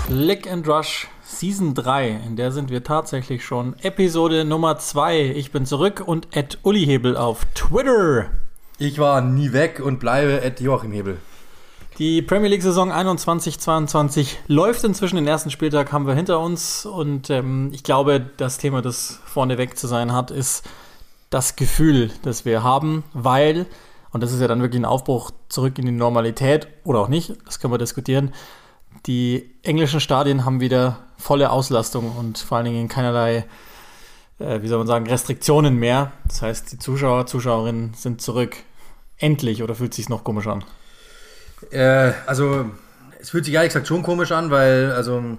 Click and Rush Season 3, in der sind wir tatsächlich schon. Episode Nummer 2. Ich bin zurück und @Uli-Hebel auf Twitter. Ich war nie weg und bleibe @Joachim Hebel. Die Premier League-Saison 21/22 läuft inzwischen. Den ersten Spieltag haben wir hinter uns. Und ich glaube, das Thema, das vorneweg zu sein hat, ist das Gefühl, das wir haben, weil, und das ist ja dann wirklich ein Aufbruch zurück in die Normalität oder auch nicht, das können wir diskutieren, die englischen Stadien haben wieder volle Auslastung und vor allen Dingen keinerlei, Restriktionen mehr. Das heißt, die Zuschauer, Zuschauerinnen sind zurück. Endlich, oder fühlt es sich noch komisch an? Es fühlt sich ehrlich gesagt schon komisch an, weil,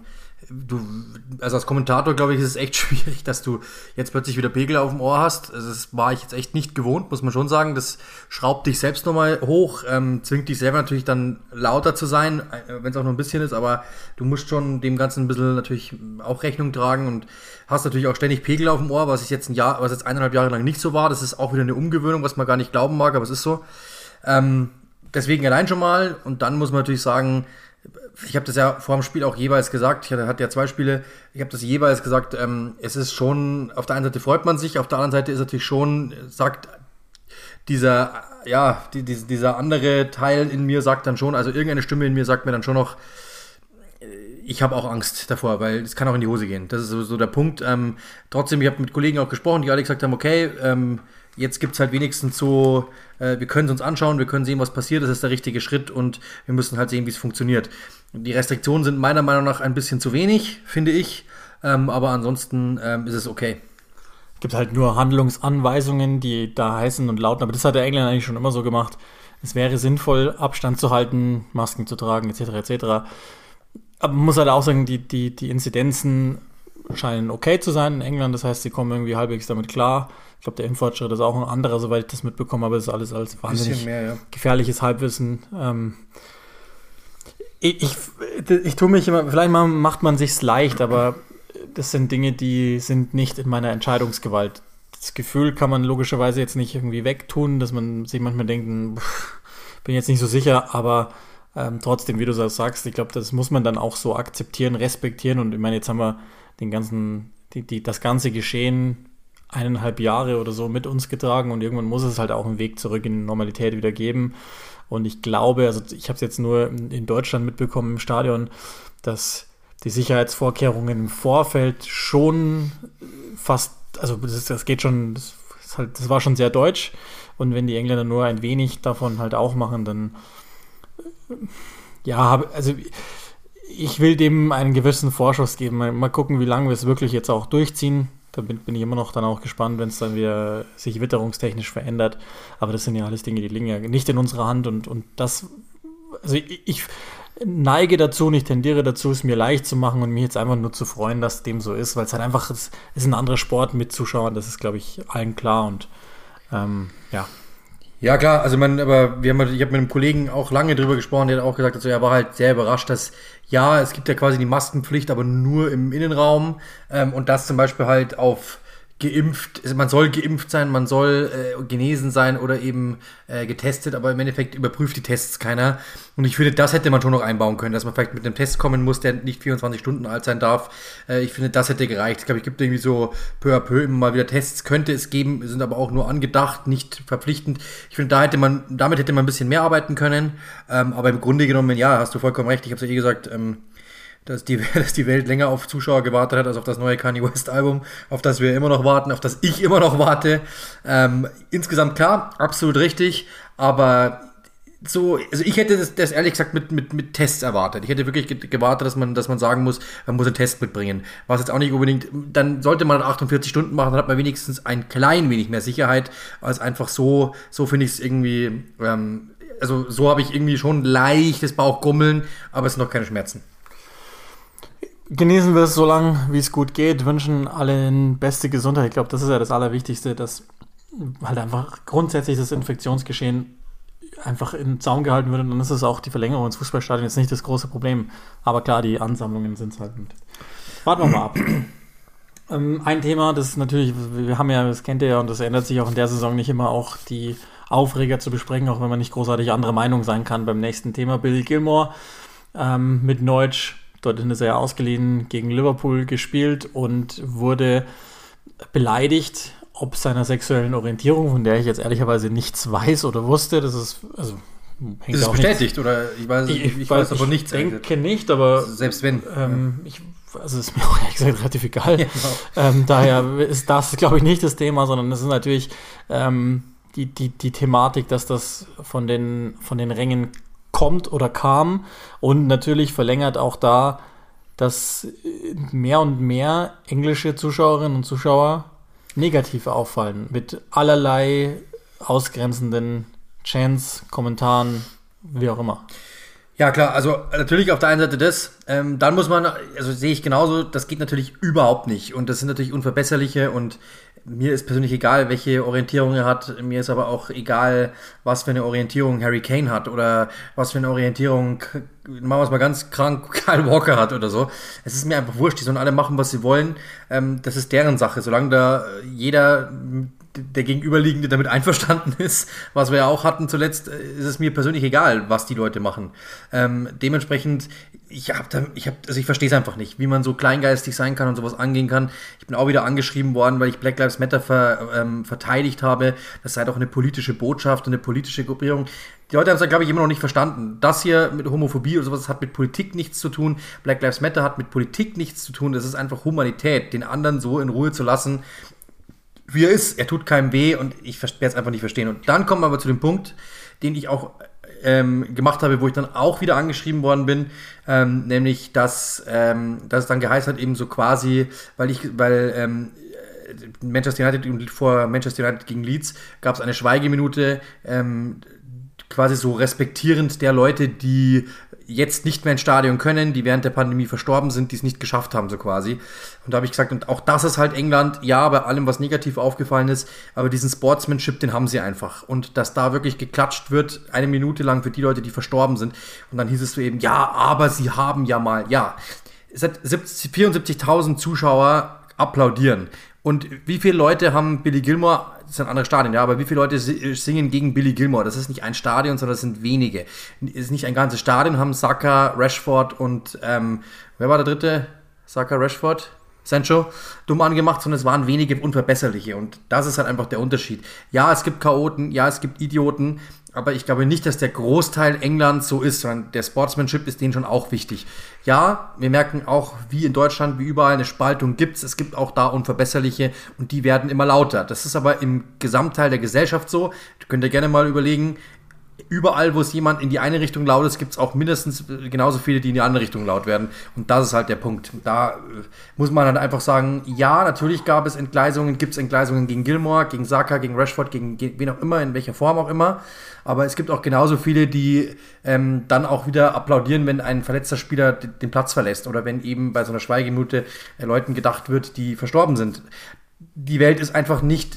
als Kommentator, glaube ich, ist es echt schwierig, dass du jetzt plötzlich wieder Pegel auf dem Ohr hast. Also das war ich jetzt echt nicht gewohnt, muss man schon sagen. Das schraubt dich selbst nochmal hoch, zwingt dich selber natürlich dann lauter zu sein, wenn es auch nur ein bisschen ist, aber du musst schon dem Ganzen ein bisschen natürlich auch Rechnung tragen und hast natürlich auch ständig Pegel auf dem Ohr, was jetzt 1,5 Jahre lang nicht so war. Das ist auch wieder eine Umgewöhnung, was man gar nicht glauben mag, aber es ist so. Deswegen allein schon mal, und dann muss man natürlich sagen, ich habe das ja vor dem Spiel auch jeweils gesagt, ich hatte ja 2 Spiele, ich habe das jeweils gesagt, es ist schon, auf der einen Seite freut man sich, auf der anderen Seite ist natürlich schon, sagt dieser andere Teil in mir sagt dann schon, also irgendeine Stimme in mir sagt mir dann schon noch, ich habe auch Angst davor, weil es kann auch in die Hose gehen. Das ist so der Punkt. Trotzdem, ich habe mit Kollegen auch gesprochen, die alle gesagt haben, okay, jetzt gibt es halt wenigstens so, wir können es uns anschauen, wir können sehen, was passiert, das ist der richtige Schritt und wir müssen halt sehen, wie es funktioniert. Die Restriktionen sind meiner Meinung nach ein bisschen zu wenig, finde ich, aber ansonsten ist es okay. Es gibt halt nur Handlungsanweisungen, die da heißen und lauten, aber das hat der Engländer eigentlich schon immer so gemacht. Es wäre sinnvoll, Abstand zu halten, Masken zu tragen, etc. etc. Aber man muss halt auch sagen, die Inzidenzen scheinen okay zu sein in England, das heißt, sie kommen irgendwie halbwegs damit klar. Ich glaube, der Impffortschritt ist auch ein anderer, soweit ich das mitbekommen habe. Das ist alles als wahnsinnig gefährliches Halbwissen. Ich tue mich immer, vielleicht macht man sich's leicht, aber das sind Dinge, die sind nicht in meiner Entscheidungsgewalt. Das Gefühl kann man logischerweise jetzt nicht irgendwie wegtun, dass man sich manchmal denkt, bin jetzt nicht so sicher, aber trotzdem, wie du das sagst, ich glaube, das muss man dann auch so akzeptieren, respektieren. Und ich meine, jetzt haben wir das ganze Geschehen 1,5 Jahre oder so mit uns getragen und irgendwann muss es halt auch einen Weg zurück in die Normalität wieder geben. Und ich glaube, also ich habe es jetzt nur in Deutschland mitbekommen im Stadion, dass die Sicherheitsvorkehrungen im Vorfeld schon fast, also das geht schon, das war schon sehr deutsch. Und wenn die Engländer nur ein wenig davon halt auch machen, dann ich will dem einen gewissen Vorschuss geben. Mal gucken, wie lange wir es wirklich jetzt auch durchziehen. Da bin ich immer noch dann auch gespannt, wenn es dann wieder sich witterungstechnisch verändert. Aber das sind ja alles Dinge, die liegen ja nicht in unserer Hand. Und das, also ich neige dazu, ich tendiere dazu, es mir leicht zu machen und mich jetzt einfach nur zu freuen, dass dem so ist. Weil es halt einfach, es ist ein anderer Sport mit Zuschauern. Das ist, glaube ich, allen klar. Und ja. Ja klar, also ich habe mit einem Kollegen auch lange drüber gesprochen, der hat auch gesagt, er war halt sehr überrascht, dass es gibt ja quasi die Maskenpflicht, aber nur im Innenraum und das zum Beispiel halt auf geimpft, also man soll geimpft sein, man soll genesen sein oder eben getestet, aber im Endeffekt überprüft die Tests keiner. Und ich finde, das hätte man schon noch einbauen können, dass man vielleicht mit einem Test kommen muss, der nicht 24 Stunden alt sein darf. Ich finde, das hätte gereicht. Ich glaube, es gibt irgendwie so peu à peu immer mal wieder Tests, könnte es geben, sind aber auch nur angedacht, nicht verpflichtend. Ich finde, damit hätte man ein bisschen mehr arbeiten können. Aber im Grunde genommen, ja, hast du vollkommen recht. Ich habe es ja gesagt, dass die Welt länger auf Zuschauer gewartet hat als auf das neue Kanye West Album, auf das wir immer noch warten, auf das ich immer noch warte. Insgesamt klar, absolut richtig, aber so, also ich hätte das ehrlich gesagt mit Tests erwartet. Ich hätte wirklich gewartet, dass man sagen muss, man muss einen Test mitbringen. Was jetzt auch nicht unbedingt, dann sollte man 48 Stunden machen, dann hat man wenigstens ein klein wenig mehr Sicherheit, als einfach so finde ich es irgendwie, so habe ich irgendwie schon leichtes Bauchgrummeln, aber es sind noch keine Schmerzen. Genießen wir es so lange, wie es gut geht, wünschen allen beste Gesundheit. Ich glaube, das ist ja das Allerwichtigste, dass halt einfach grundsätzlich das Infektionsgeschehen einfach in den Zaum gehalten wird und dann ist es auch die Verlängerung ins Fußballstadion jetzt nicht das große Problem. Aber klar, die Ansammlungen sind es halt. Warten wir mal ab. Ein Thema, das ist natürlich, wir haben ja, das kennt ihr ja und das ändert sich auch in der Saison nicht immer, auch die Aufreger zu besprechen, auch wenn man nicht großartig anderer Meinung sein kann beim nächsten Thema. Billy Gilmore mit Neutsch Dorthin ist er ja ausgeliehen, gegen Liverpool gespielt und wurde beleidigt, ob seiner sexuellen Orientierung, von der ich jetzt ehrlicherweise nichts weiß oder wusste. Das ist, also hängt ist es bestätigt nichts. Oder ich weiß davon nichts. Ich denke nicht, aber selbst wenn. Also ist mir auch ehrlich gesagt relativ egal. Ja, genau. Daher ist das, glaube ich, nicht das Thema, sondern es ist natürlich die Thematik, dass das von den Rängen kommt oder kam und natürlich verlängert auch da, dass mehr und mehr englische Zuschauerinnen und Zuschauer negativ auffallen mit allerlei ausgrenzenden Chants, Kommentaren, wie auch immer. Ja klar, also natürlich auf der einen Seite das, dann muss man, also sehe ich genauso, das geht natürlich überhaupt nicht und das sind natürlich unverbesserliche und mir ist persönlich egal, welche Orientierung er hat, mir ist aber auch egal, was für eine Orientierung Harry Kane hat oder was für eine Orientierung, machen wir es mal ganz krank, Kyle Walker hat oder so. Es ist mir einfach wurscht, die sollen alle machen, was sie wollen, das ist deren Sache, solange da jeder der Gegenüberliegende damit einverstanden ist, was wir ja auch hatten zuletzt, ist es mir persönlich egal, was die Leute machen. Dementsprechend, ich verstehe es einfach nicht, wie man so kleingeistig sein kann und sowas angehen kann. Ich bin auch wieder angeschrieben worden, weil ich Black Lives Matter verteidigt habe. Das sei doch eine politische Botschaft und eine politische Gruppierung. Die Leute haben es, glaube ich, immer noch nicht verstanden. Das hier mit Homophobie oder sowas hat mit Politik nichts zu tun. Black Lives Matter hat mit Politik nichts zu tun. Das ist einfach Humanität, den anderen so in Ruhe zu lassen, wie er ist. Er tut keinem weh und ich werde es einfach nicht verstehen. Und dann kommen wir aber zu dem Punkt, den ich auch gemacht habe, wo ich dann auch wieder angeschrieben worden bin, nämlich, dass es dann geheißen hat, eben so quasi, weil Manchester United und vor Manchester United gegen Leeds gab es eine Schweigeminute, quasi so respektierend der Leute, die jetzt nicht mehr ins Stadion können, die während der Pandemie verstorben sind, die es nicht geschafft haben, so quasi. Und da habe ich gesagt, und auch das ist halt England, ja, bei allem, was negativ aufgefallen ist, aber diesen Sportsmanship, den haben sie einfach. Und dass da wirklich geklatscht wird, 1 Minute lang für die Leute, die verstorben sind. Und dann hieß es so eben, ja, aber sie haben ja mal, ja. Es hat 74.000 Zuschauer applaudieren. Und wie viele Leute haben Billy Gilmore, das ist ein anderes Stadion, ja, aber wie viele Leute singen gegen Billy Gilmore? Das ist nicht ein Stadion, sondern das sind wenige. Es ist nicht ein ganzes Stadion, haben Saka, Rashford und, wer war der dritte? Saka, Rashford? Sancho dumm angemacht, sondern es waren wenige Unverbesserliche und das ist halt einfach der Unterschied. Ja, es gibt Chaoten, ja, es gibt Idioten, aber ich glaube nicht, dass der Großteil Englands so ist, sondern der Sportsmanship ist denen schon auch wichtig. Ja, wir merken auch, wie in Deutschland, wie überall eine Spaltung gibt's. Es gibt auch da Unverbesserliche und die werden immer lauter. Das ist aber im Gesamtteil der Gesellschaft so. Du könnt dir gerne mal überlegen, überall, wo es jemand in die eine Richtung laut ist, gibt es auch mindestens genauso viele, die in die andere Richtung laut werden. Und das ist halt der Punkt. Da muss man halt einfach sagen, ja, natürlich gibt es Entgleisungen gegen Gilmore, gegen Saka, gegen Rashford, gegen wen auch immer, in welcher Form auch immer. Aber es gibt auch genauso viele, die dann auch wieder applaudieren, wenn ein verletzter Spieler den Platz verlässt oder wenn eben bei so einer Schweigeminute Leuten gedacht wird, die verstorben sind. Die Welt ist einfach nicht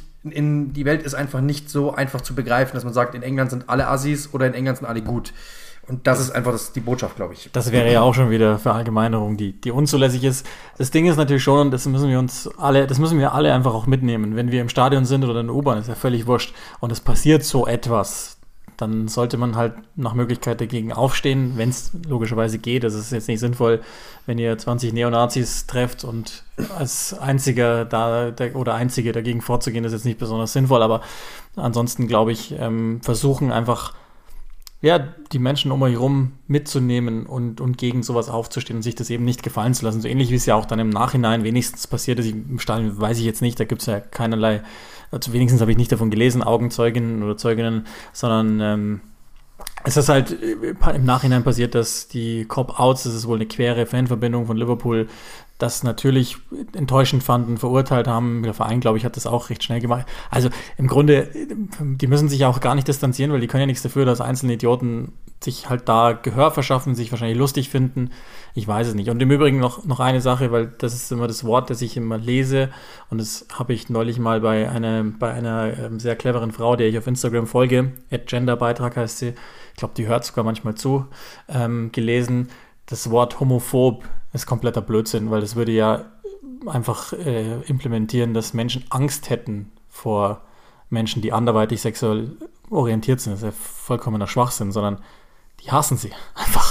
so einfach zu begreifen, dass man sagt, in England sind alle Assis oder in England sind alle gut. Und das ist einfach die Botschaft, glaube ich. Das wäre ja auch schon wieder Verallgemeinerung, die unzulässig ist. Das Ding ist natürlich schon, und das müssen wir alle einfach auch mitnehmen. Wenn wir im Stadion sind oder in der U-Bahn, ist ja völlig wurscht. Und es passiert so etwas, dann sollte man halt nach Möglichkeit dagegen aufstehen, wenn es logischerweise geht. Es ist jetzt nicht sinnvoll, wenn ihr 20 Neonazis trefft und als Einziger Einzige dagegen vorzugehen, ist jetzt nicht besonders sinnvoll, aber ansonsten glaube ich, versuchen einfach, ja, die Menschen um euch herum mitzunehmen und gegen sowas aufzustehen und sich das eben nicht gefallen zu lassen. So ähnlich wie es ja auch dann im Nachhinein wenigstens passiert ist. Im Stadion weiß ich jetzt nicht, da gibt es ja keinerlei, also wenigstens habe ich nicht davon gelesen, Augenzeuginnen oder Zeuginnen, sondern es ist halt im Nachhinein passiert, dass die Cop-Outs, das ist wohl eine quere Fanverbindung von Liverpool, das natürlich enttäuschend fanden, verurteilt haben. Der Verein, glaube ich, hat das auch recht schnell gemacht. Also im Grunde, die müssen sich ja auch gar nicht distanzieren, weil die können ja nichts dafür, dass einzelne Idioten sich halt da Gehör verschaffen, sich wahrscheinlich lustig finden. Ich weiß es nicht. Und im Übrigen noch eine Sache, weil das ist immer das Wort, das ich immer lese und das habe ich neulich mal bei einer sehr cleveren Frau, der ich auf Instagram folge, @genderbeitrag heißt sie, ich glaube, die hört sogar manchmal zu, gelesen. Das Wort homophob ist kompletter Blödsinn, weil das würde ja einfach implementieren, dass Menschen Angst hätten vor Menschen, die anderweitig sexuell orientiert sind. Das ist ja vollkommener Schwachsinn, sondern die hassen sie einfach.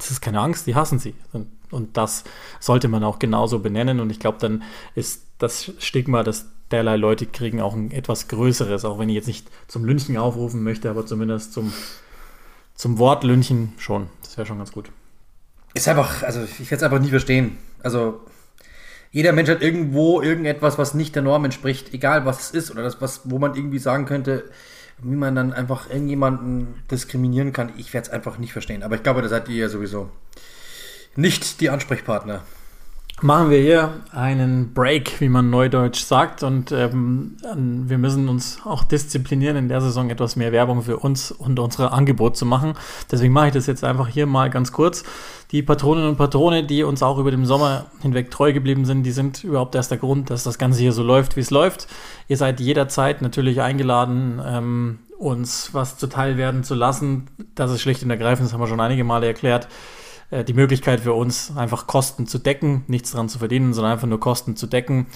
das ist keine Angst, die hassen sie. Und das sollte man auch genauso benennen. Und ich glaube, dann ist das Stigma, dass derlei Leute kriegen, auch ein etwas größeres, auch wenn ich jetzt nicht zum Lynchen aufrufen möchte, aber zumindest zum Wort Lynchen schon. Das wäre schon ganz gut. Ist einfach, also ich werde es einfach nie verstehen. Also jeder Mensch hat irgendwo irgendetwas, was nicht der Norm entspricht, egal was es ist oder wo man irgendwie sagen könnte, wie man dann einfach irgendjemanden diskriminieren kann. Ich werde es einfach nicht verstehen. Aber ich glaube, da seid ihr ja sowieso nicht die Ansprechpartner. Machen wir hier einen Break, wie man neudeutsch sagt, und wir müssen uns auch disziplinieren, in der Saison etwas mehr Werbung für uns und unsere Angebote zu machen. Deswegen mache ich das jetzt einfach hier mal ganz kurz. Die Patroninnen und Patrone, die uns auch über den Sommer hinweg treu geblieben sind, die sind überhaupt erst der Grund, dass das Ganze hier so läuft, wie es läuft. Ihr seid jederzeit natürlich eingeladen, uns was zuteil werden zu lassen. Das ist schlicht und ergreifend, das haben wir schon einige Male erklärt, die Möglichkeit für uns, einfach Kosten zu decken, nichts dran zu verdienen, sondern einfach nur Kosten zu decken.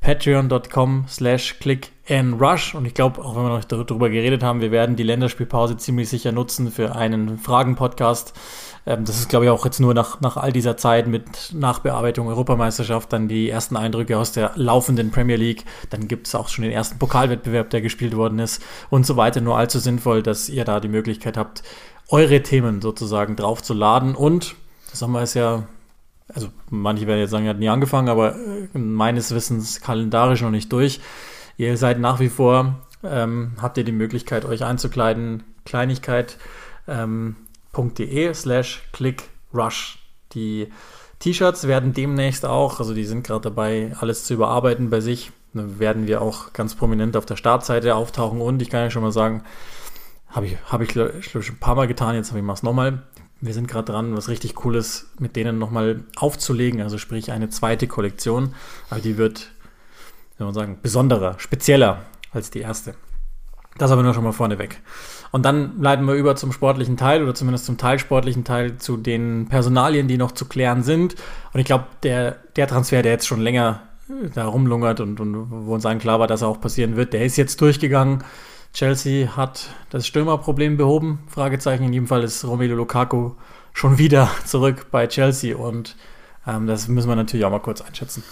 Patreon.com/clickandrush. Und ich glaube, auch wenn wir noch darüber geredet haben, wir werden die Länderspielpause ziemlich sicher nutzen für einen Fragen-Podcast. Das ist, glaube ich, auch jetzt nur nach all dieser Zeit mit Nachbearbeitung Europameisterschaft, dann die ersten Eindrücke aus der laufenden Premier League. Dann gibt es auch schon den ersten Pokalwettbewerb, der gespielt worden ist und so weiter. Nur allzu sinnvoll, dass ihr da die Möglichkeit habt, eure Themen sozusagen draufzuladen. Und das haben wir jetzt ja, also manche werden jetzt sagen, ihr habt nie angefangen, aber meines Wissens kalendarisch noch nicht durch. Ihr seid nach wie vor, habt ihr die Möglichkeit, euch einzukleiden, kleinigkeit.de/clickrush. Die T-Shirts werden demnächst auch, also die sind gerade dabei, alles zu überarbeiten bei sich. Dann werden wir auch ganz prominent auf der Startseite auftauchen und ich kann ja schon mal sagen, habe ich schon ein paar Mal getan, jetzt mache ich es nochmal. Wir sind gerade dran, was richtig Cooles mit denen nochmal aufzulegen, also sprich eine zweite Kollektion, aber die wird, wie soll man sagen, besonderer, spezieller als die erste. Das aber nur schon mal vorneweg. Und dann leiten wir über zum sportlichen Teil oder zumindest zum teilsportlichen Teil zu den Personalien, die noch zu klären sind. Und ich glaube, der Transfer, der jetzt schon länger da rumlungert und wo uns allen klar war, dass er auch passieren wird, der ist jetzt durchgegangen. Chelsea hat das Stürmerproblem behoben, Fragezeichen. In jedem Fall ist Romelu Lukaku schon wieder zurück bei Chelsea und das müssen wir natürlich auch mal kurz einschätzen.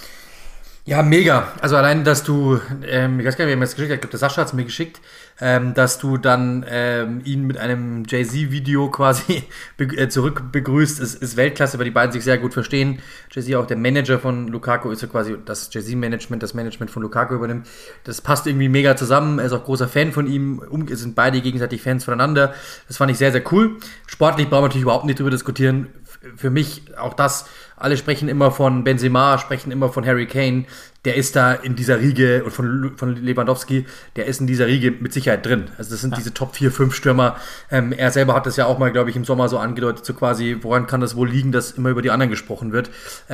Ja, mega. Also allein, dass du, ich weiß gar nicht, wer mir das geschickt hat, ich glaube, der Sascha hat es mir geschickt, dass du dann ihn mit einem Jay-Z-Video quasi zurück begrüßt, ist Weltklasse, weil die beiden sich sehr gut verstehen. Jay-Z, auch der Manager von Lukaku, ist ja quasi das Jay-Z-Management, das Management von Lukaku übernimmt. Das passt irgendwie mega zusammen. Er ist auch großer Fan von ihm. Sind beide gegenseitig Fans voneinander. Das fand ich sehr, sehr cool. Sportlich brauchen wir natürlich überhaupt nicht drüber diskutieren. Für mich auch das, alle sprechen immer von Benzema, sprechen immer von Harry Kane, der ist da in dieser Riege und von Lewandowski, der ist in dieser Riege mit Sicherheit drin. Also das sind diese Top 4, 5 Stürmer. Er selber hat das ja auch mal, glaube ich, im Sommer so angedeutet, so quasi, woran kann das wohl liegen, dass immer über die anderen gesprochen wird.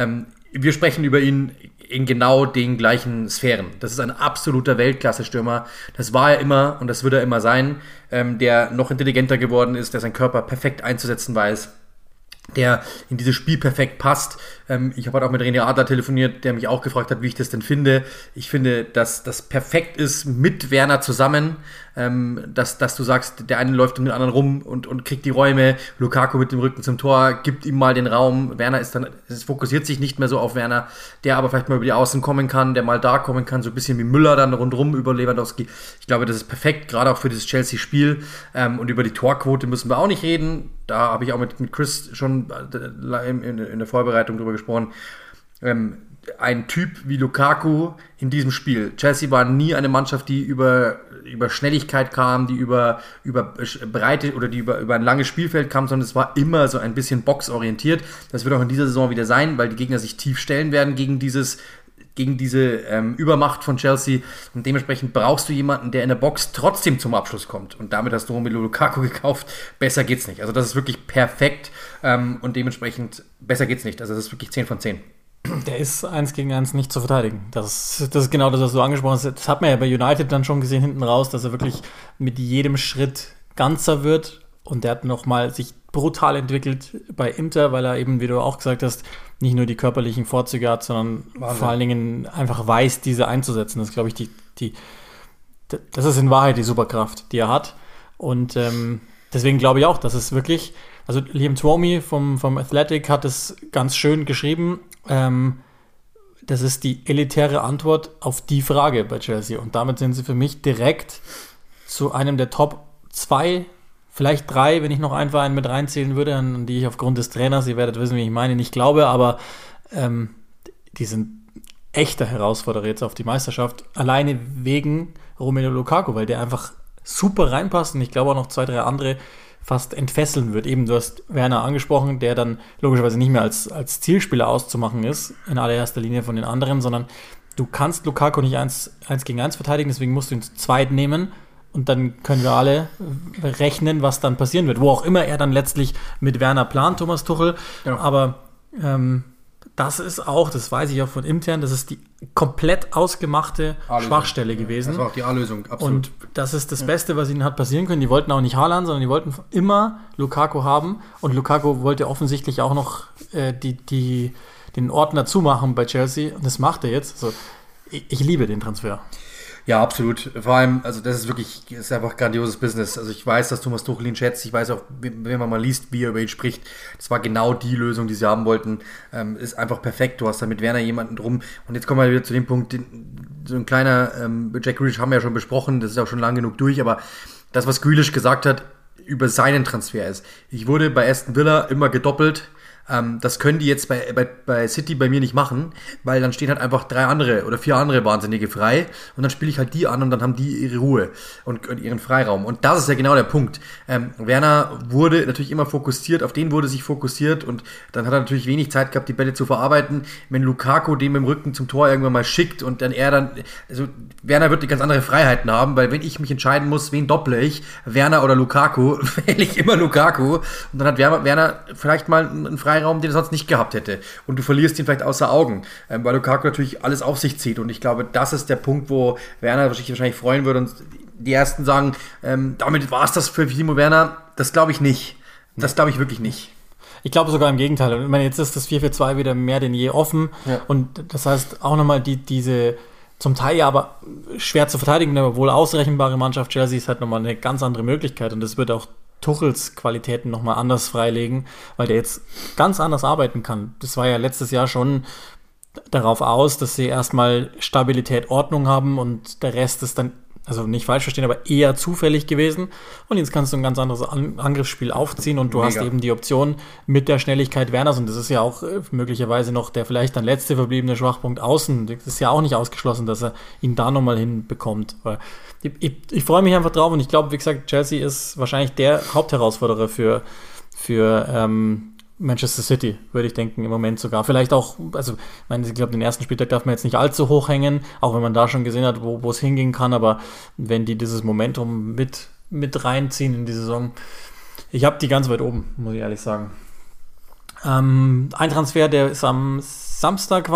Wir sprechen über ihn in genau den gleichen Sphären. Das ist ein absoluter Weltklasse-Stürmer. Das war er immer und das wird er immer sein, der noch intelligenter geworden ist, der seinen Körper perfekt einzusetzen weiß, der in dieses Spiel perfekt passt. Ich habe heute auch mit René Adler telefoniert, der mich auch gefragt hat, wie ich das denn finde. Ich finde, dass das perfekt ist mit Werner zusammen, dass du sagst, der eine läuft um den anderen rum und kriegt die Räume, Lukaku mit dem Rücken zum Tor, gibt ihm mal den Raum, Werner es fokussiert sich nicht mehr so auf Werner, der aber vielleicht mal über die Außen kommen kann, der mal da kommen kann, so ein bisschen wie Müller dann rundrum über Lewandowski. Ich glaube, das ist perfekt, gerade auch für dieses Chelsea-Spiel, und über die Torquote müssen wir auch nicht reden. Da habe ich auch mit Chris schon in der Vorbereitung drüber gesprochen. Ein Typ wie Lukaku in diesem Spiel. Chelsea war nie eine Mannschaft, die über Schnelligkeit kam, die über Breite oder die über ein langes Spielfeld kam, sondern es war immer so ein bisschen boxorientiert. Das wird auch in dieser Saison wieder sein, weil die Gegner sich tief stellen werden gegen diese Übermacht von Chelsea und dementsprechend brauchst du jemanden, der in der Box trotzdem zum Abschluss kommt und damit hast du Romelu Lukaku gekauft. Besser geht's nicht. Also das ist wirklich perfekt und dementsprechend besser geht's nicht. Also das ist wirklich 10 von 10. Der ist 1 gegen 1 nicht zu verteidigen. Das ist genau das, was du angesprochen hast. Das hat man ja bei United dann schon gesehen hinten raus, dass er wirklich mit jedem Schritt ganzer wird und der hat nochmal sich brutal entwickelt bei Inter, weil er eben, wie du auch gesagt hast, nicht nur die körperlichen Vorzüge hat, sondern vor allen Dingen einfach weiß, diese einzusetzen. Das ist, glaube ich, das ist in Wahrheit die Superkraft, die er hat. Und deswegen glaube ich auch, dass es wirklich also Liam Twomey vom Athletic hat es ganz schön geschrieben. Das ist die elitäre Antwort auf die Frage bei Chelsea. Und damit sind sie für mich direkt zu einem der Top 2, vielleicht 3, wenn ich noch einen Verein mit reinzählen würde, an die ich aufgrund des Trainers, ihr werdet wissen, wie ich meine, nicht glaube, aber die sind echter Herausforderer jetzt auf die Meisterschaft, alleine wegen Romelu Lukaku, weil der einfach super reinpasst und ich glaube auch noch 2, 3 andere fast entfesseln wird. Eben, du hast Werner angesprochen, der dann logischerweise nicht mehr als Zielspieler auszumachen ist, in allererster Linie von den anderen, sondern du kannst Lukaku nicht 1 gegen 1 verteidigen, deswegen musst du ihn zu zweit nehmen und dann können wir alle rechnen, was dann passieren wird. Wo auch immer er dann letztlich mit Werner plant, Thomas Tuchel. Ja. Aber das ist auch, das weiß ich auch von intern, das ist die komplett ausgemachte Schwachstelle gewesen. Das war auch die A-Lösung, absolut. Und das ist das Beste, was ihnen hat passieren können. Die wollten auch nicht Haaland, sondern die wollten immer Lukaku haben. Und Lukaku wollte offensichtlich auch noch den Ordner zumachen bei Chelsea. Und das macht er jetzt. Also, ich liebe den Transfer. Ja, absolut. Vor allem, also das ist einfach grandioses Business. Also ich weiß, dass Thomas Tuchel ihn schätzt. Ich weiß auch, wenn man mal liest, wie er über ihn spricht, das war genau die Lösung, die sie haben wollten. Ist einfach perfekt. Du hast da mit Werner jemanden drum. Und jetzt kommen wir wieder zu dem Punkt, so ein kleiner Jack Grealish haben wir ja schon besprochen, das ist auch schon lang genug durch, aber das, was Grealish gesagt hat über seinen Transfer ist, ich wurde bei Aston Villa immer gedoppelt. Das können die jetzt bei City bei mir nicht machen, weil dann stehen halt einfach 3 andere oder 4 andere Wahnsinnige frei und dann spiele ich halt die an und dann haben die ihre Ruhe und ihren Freiraum. Und das ist ja genau der Punkt. Werner wurde natürlich immer fokussiert, auf den wurde sich fokussiert und dann hat er natürlich wenig Zeit gehabt, die Bälle zu verarbeiten. Wenn Lukaku dem mit dem Rücken zum Tor irgendwann mal schickt und dann also Werner wird die ganz andere Freiheiten haben, weil wenn ich mich entscheiden muss, wen dopple ich, Werner oder Lukaku, wähle ich immer Lukaku und dann hat Werner vielleicht mal einen Freiraum, den er sonst nicht gehabt hätte. Und du verlierst ihn vielleicht außer Augen, weil Lukaku natürlich alles auf sich zieht. Und ich glaube, das ist der Punkt, wo Werner sich wahrscheinlich freuen würde. Und die Ersten sagen, damit war es das für Timo Werner. Das glaube ich nicht. Das glaube ich wirklich nicht. Ich glaube sogar im Gegenteil. Ich meine, jetzt ist das 4-4-2 wieder mehr denn je offen. Ja. Und das heißt auch nochmal diese zum Teil ja aber schwer zu verteidigen, aber wohl ausrechenbare Mannschaft Chelsea ist halt nochmal eine ganz andere Möglichkeit. Und das wird auch Tuchels Qualitäten nochmal anders freilegen, weil der jetzt ganz anders arbeiten kann. Das war ja letztes Jahr schon darauf aus, dass sie erstmal Stabilität, Ordnung haben und der Rest ist dann, also nicht falsch verstehen, aber eher zufällig gewesen. Und jetzt kannst du ein ganz anderes Angriffsspiel aufziehen und du hast eben die Option mit der Schnelligkeit Werners und das ist ja auch möglicherweise noch der vielleicht dann letzte verbliebene Schwachpunkt außen. Das ist ja auch nicht ausgeschlossen, dass er ihn da nochmal hinbekommt. Weil ich freue mich einfach drauf und ich glaube, wie gesagt, Chelsea ist wahrscheinlich der Hauptherausforderer für Manchester City, würde ich denken, im Moment sogar. Vielleicht auch, also ich glaube, den ersten Spieltag darf man jetzt nicht allzu hoch hängen, auch wenn man da schon gesehen hat, wo es hingehen kann, aber wenn die dieses Momentum mit reinziehen in die Saison, ich habe die ganz weit oben, muss ich ehrlich sagen. Ein Transfer, der ist am Samstag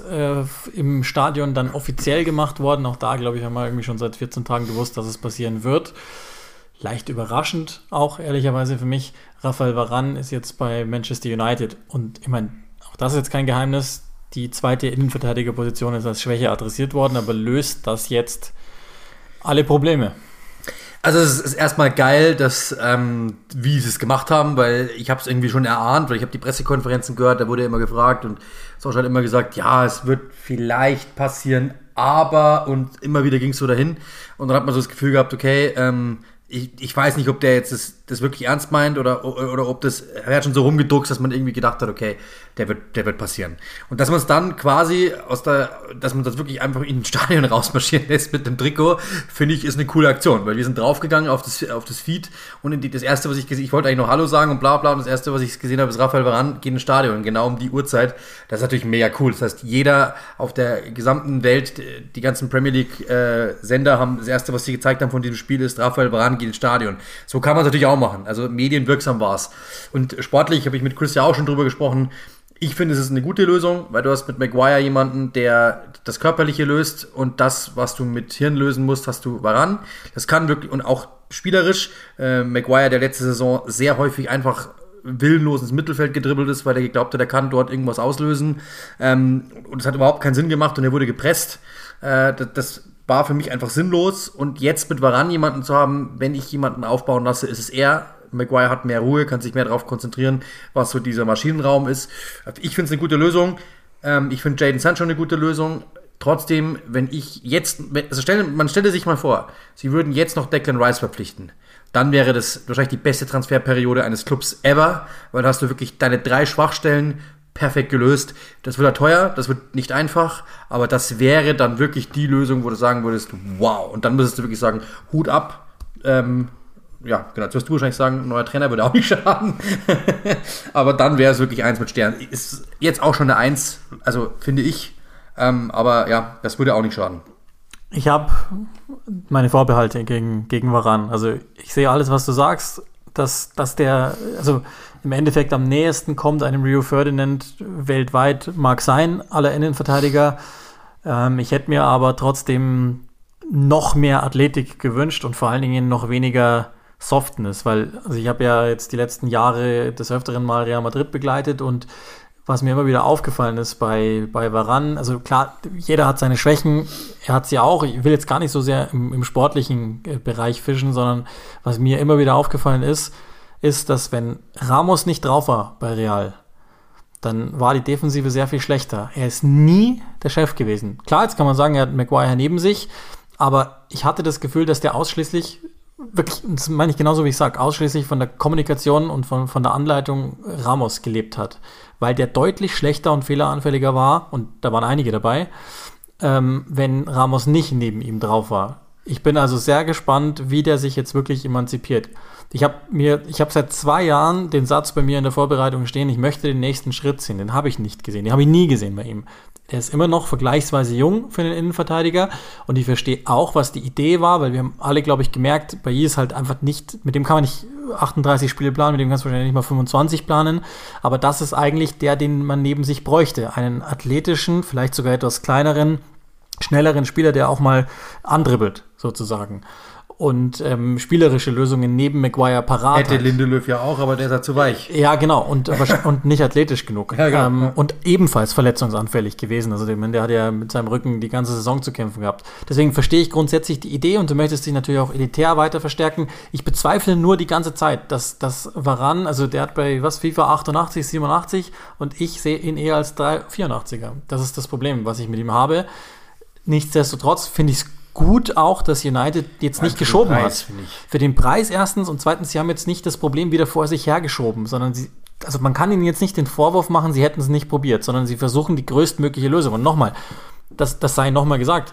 im Stadion dann offiziell gemacht worden. Auch da, glaube ich, haben wir irgendwie schon seit 14 Tagen gewusst, dass es passieren wird. Leicht überraschend auch, ehrlicherweise für mich. Raphael Varane ist jetzt bei Manchester United. Und ich meine, auch das ist jetzt kein Geheimnis. Die zweite Innenverteidigerposition ist als Schwäche adressiert worden, aber löst das jetzt alle Probleme? Also es ist erstmal geil, dass wie sie es gemacht haben, weil ich habe es irgendwie schon erahnt, weil ich habe die Pressekonferenzen gehört, da wurde immer gefragt und Solskjaer hat immer gesagt, ja, es wird vielleicht passieren, aber und immer wieder ging es so dahin und dann hat man so das Gefühl gehabt, okay, ich weiß nicht, ob der jetzt das wirklich ernst meint oder ob er hat schon so rumgedruckst, dass man irgendwie gedacht hat, okay, der wird passieren. Und dass man es dann quasi dass man das wirklich einfach in den Stadion rausmarschieren lässt mit dem Trikot, finde ich, ist eine coole Aktion, weil wir sind draufgegangen auf das Feed und das erste, was ich gesehen, ich wollte eigentlich noch Hallo sagen und bla bla und das erste, was ich gesehen habe, ist Raphael Varane geht ins Stadion, genau um die Uhrzeit. Das ist natürlich mega cool. Das heißt, jeder auf der gesamten Welt, die ganzen Premier League Sender haben, das erste, was sie gezeigt haben von diesem Spiel ist, Raphael Varane geht ins Stadion. So kann man es natürlich auch machen. Also medienwirksam war es. Und sportlich habe ich mit Chris ja auch schon drüber gesprochen. Ich finde, es ist eine gute Lösung, weil du hast mit Maguire jemanden, der das Körperliche löst und das, was du mit Hirn lösen musst, hast du Varane. Das kann wirklich, und auch spielerisch, Maguire, der letzte Saison sehr häufig einfach willenlos ins Mittelfeld gedribbelt ist, weil er geglaubt hat, er kann dort irgendwas auslösen. Und es hat überhaupt keinen Sinn gemacht und er wurde gepresst. Das war für mich einfach sinnlos und jetzt mit Varane jemanden zu haben, wenn ich jemanden aufbauen lasse, ist es er, Maguire hat mehr Ruhe, kann sich mehr darauf konzentrieren, was so dieser Maschinenraum ist. Ich finde es eine gute Lösung. Ich finde Jadon Sancho eine gute Lösung. Trotzdem, wenn ich jetzt, man stelle sich mal vor, sie würden jetzt noch Declan Rice verpflichten. Dann wäre das wahrscheinlich die beste Transferperiode eines Clubs ever, weil da hast du wirklich deine 3 Schwachstellen perfekt gelöst. Das wird ja teuer, das wird nicht einfach, aber das wäre dann wirklich die Lösung, wo du sagen würdest, wow. Und dann müsstest du wirklich sagen, Hut ab. Ja, genau, das wirst du wahrscheinlich sagen, neuer Trainer würde auch nicht schaden. Aber dann wäre es wirklich 1 mit Stern. Ist jetzt auch schon eine 1, also finde ich. Aber ja, das würde auch nicht schaden. Ich habe meine Vorbehalte gegen Varane. Also ich sehe alles, was du sagst, dass der, also im Endeffekt am nächsten kommt einem Rio Ferdinand weltweit, mag sein, aller Innenverteidiger. Ich hätte mir aber trotzdem noch mehr Athletik gewünscht und vor allen Dingen noch weniger Softness, weil also ich habe ja jetzt die letzten Jahre des Öfteren mal Real Madrid begleitet und was mir immer wieder aufgefallen ist bei Varane, also klar, jeder hat seine Schwächen, er hat sie auch, ich will jetzt gar nicht so sehr im sportlichen Bereich fischen, sondern was mir immer wieder aufgefallen ist, dass wenn Ramos nicht drauf war bei Real, dann war die Defensive sehr viel schlechter. Er ist nie der Chef gewesen. Klar, jetzt kann man sagen, er hat Maguire neben sich, aber ich hatte das Gefühl, dass der ausschließlich, wirklich, das meine ich genauso wie ich sage, ausschließlich von der Kommunikation und von der Anleitung Ramos gelebt hat. Weil der deutlich schlechter und fehleranfälliger war, und da waren einige dabei, wenn Ramos nicht neben ihm drauf war. Ich bin also sehr gespannt, wie der sich jetzt wirklich emanzipiert. Ich habe seit 2 Jahren den Satz bei mir in der Vorbereitung stehen, ich möchte den nächsten Schritt sehen. Den habe ich nicht gesehen, den habe ich nie gesehen bei ihm. Er ist immer noch vergleichsweise jung für den Innenverteidiger und ich verstehe auch, was die Idee war, weil wir haben alle, glaube ich, gemerkt, Bailly ist halt einfach nicht, mit dem kann man nicht 38 Spiele planen, mit dem kannst du wahrscheinlich nicht mal 25 planen, aber das ist eigentlich der, den man neben sich bräuchte. Einen athletischen, vielleicht sogar etwas kleineren, schnelleren Spieler, der auch mal andribbelt, sozusagen. Und spielerische Lösungen neben Maguire parat hätte Lindelöf ja auch, aber der ist halt zu weich. Ja, genau. Und nicht athletisch genug. Ja, genau. Und ebenfalls verletzungsanfällig gewesen. Also der hat ja mit seinem Rücken die ganze Saison zu kämpfen gehabt. Deswegen verstehe ich grundsätzlich die Idee und du möchtest dich natürlich auch elitär weiter verstärken. Ich bezweifle nur die ganze Zeit, dass Varane, also der hat bei FIFA 88, 87 und ich sehe ihn eher als 84er. Das ist das Problem, was ich mit ihm habe. Nichtsdestotrotz finde ich es gut auch, dass United jetzt nicht geschoben hat. Für den Preis erstens und zweitens, sie haben jetzt nicht das Problem wieder vor sich hergeschoben, sondern also man kann ihnen jetzt nicht den Vorwurf machen, sie hätten es nicht probiert, sondern sie versuchen die größtmögliche Lösung. Und nochmal, das sei nochmal gesagt,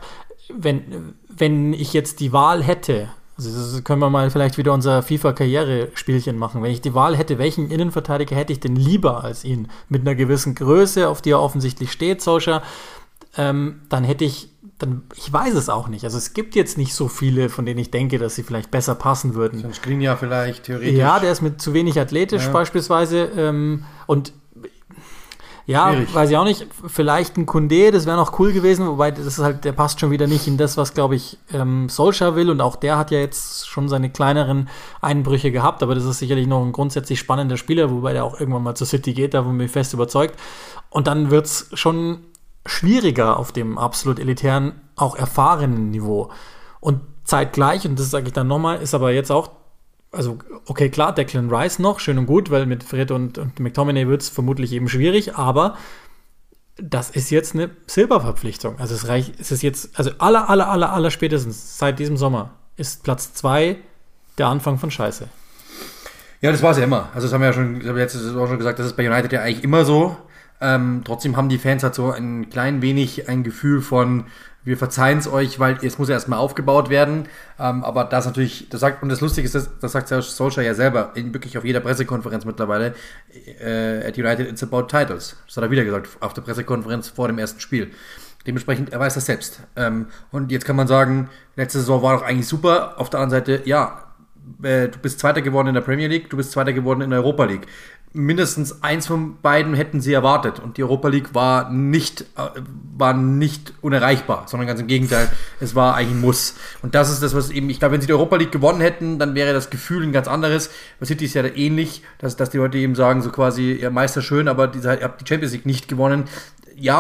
wenn ich jetzt die Wahl hätte, also das können wir mal vielleicht wieder unser FIFA-Karriere-Spielchen machen, wenn ich die Wahl hätte, welchen Innenverteidiger hätte ich denn lieber als ihn, mit einer gewissen Größe, auf die er offensichtlich steht, Solskjaer, dann hätte ich weiß es auch nicht. Also es gibt jetzt nicht so viele, von denen ich denke, dass sie vielleicht besser passen würden. So ein Skriniar vielleicht, theoretisch. Ja, der ist mit zu wenig athletisch beispielsweise. Und ja, schwierig. Weiß ich auch nicht. Vielleicht ein Koundé, das wäre noch cool gewesen, wobei das ist halt, der passt schon wieder nicht in das, was, glaube ich, Solskjaer will. Und auch der hat ja jetzt schon seine kleineren Einbrüche gehabt, aber das ist sicherlich noch ein grundsätzlich spannender Spieler, wobei der auch irgendwann mal zur City geht, da bin ich fest überzeugt. Und dann wird es schon schwieriger auf dem absolut elitären, auch erfahrenen Niveau. Und zeitgleich, und das sage ich dann nochmal, ist aber jetzt auch, also okay, klar, Declan Rice noch, schön und gut, weil mit Fred und McTominay wird es vermutlich eben schwierig, aber das ist jetzt eine Silberverpflichtung. Also es ist jetzt, also aller spätestens seit diesem Sommer ist Platz 2 der Anfang von Scheiße. Ja, das war es ja immer. Also das haben wir ja schon, ich habe jetzt auch schon gesagt, das ist bei United ja eigentlich immer so. Trotzdem haben die Fans halt so ein klein wenig ein Gefühl von, wir verzeihen es euch, weil es muss ja erstmal aufgebaut werden. Aber das natürlich, und das Lustige ist, das sagt Solskjaer ja selber, wirklich auf jeder Pressekonferenz mittlerweile, at United it's about titles. Das hat er wieder gesagt, auf der Pressekonferenz vor dem ersten Spiel. Dementsprechend, er weiß das selbst. Und jetzt kann man sagen, letzte Saison war doch eigentlich super. Auf der anderen Seite, ja, du bist Zweiter geworden in der Premier League, du bist Zweiter geworden in der Europa League. Mindestens eins von beiden hätten sie erwartet. Und die Europa League war nicht unerreichbar, sondern ganz im Gegenteil, es war eigentlich ein Muss. Und das ist das, was eben, ich glaube, wenn sie die Europa League gewonnen hätten, dann wäre das Gefühl ein ganz anderes. Bei City ist ja da ähnlich, dass die Leute eben sagen, so quasi, ja, Meister schön, aber ihr habt die Champions League nicht gewonnen. Ja,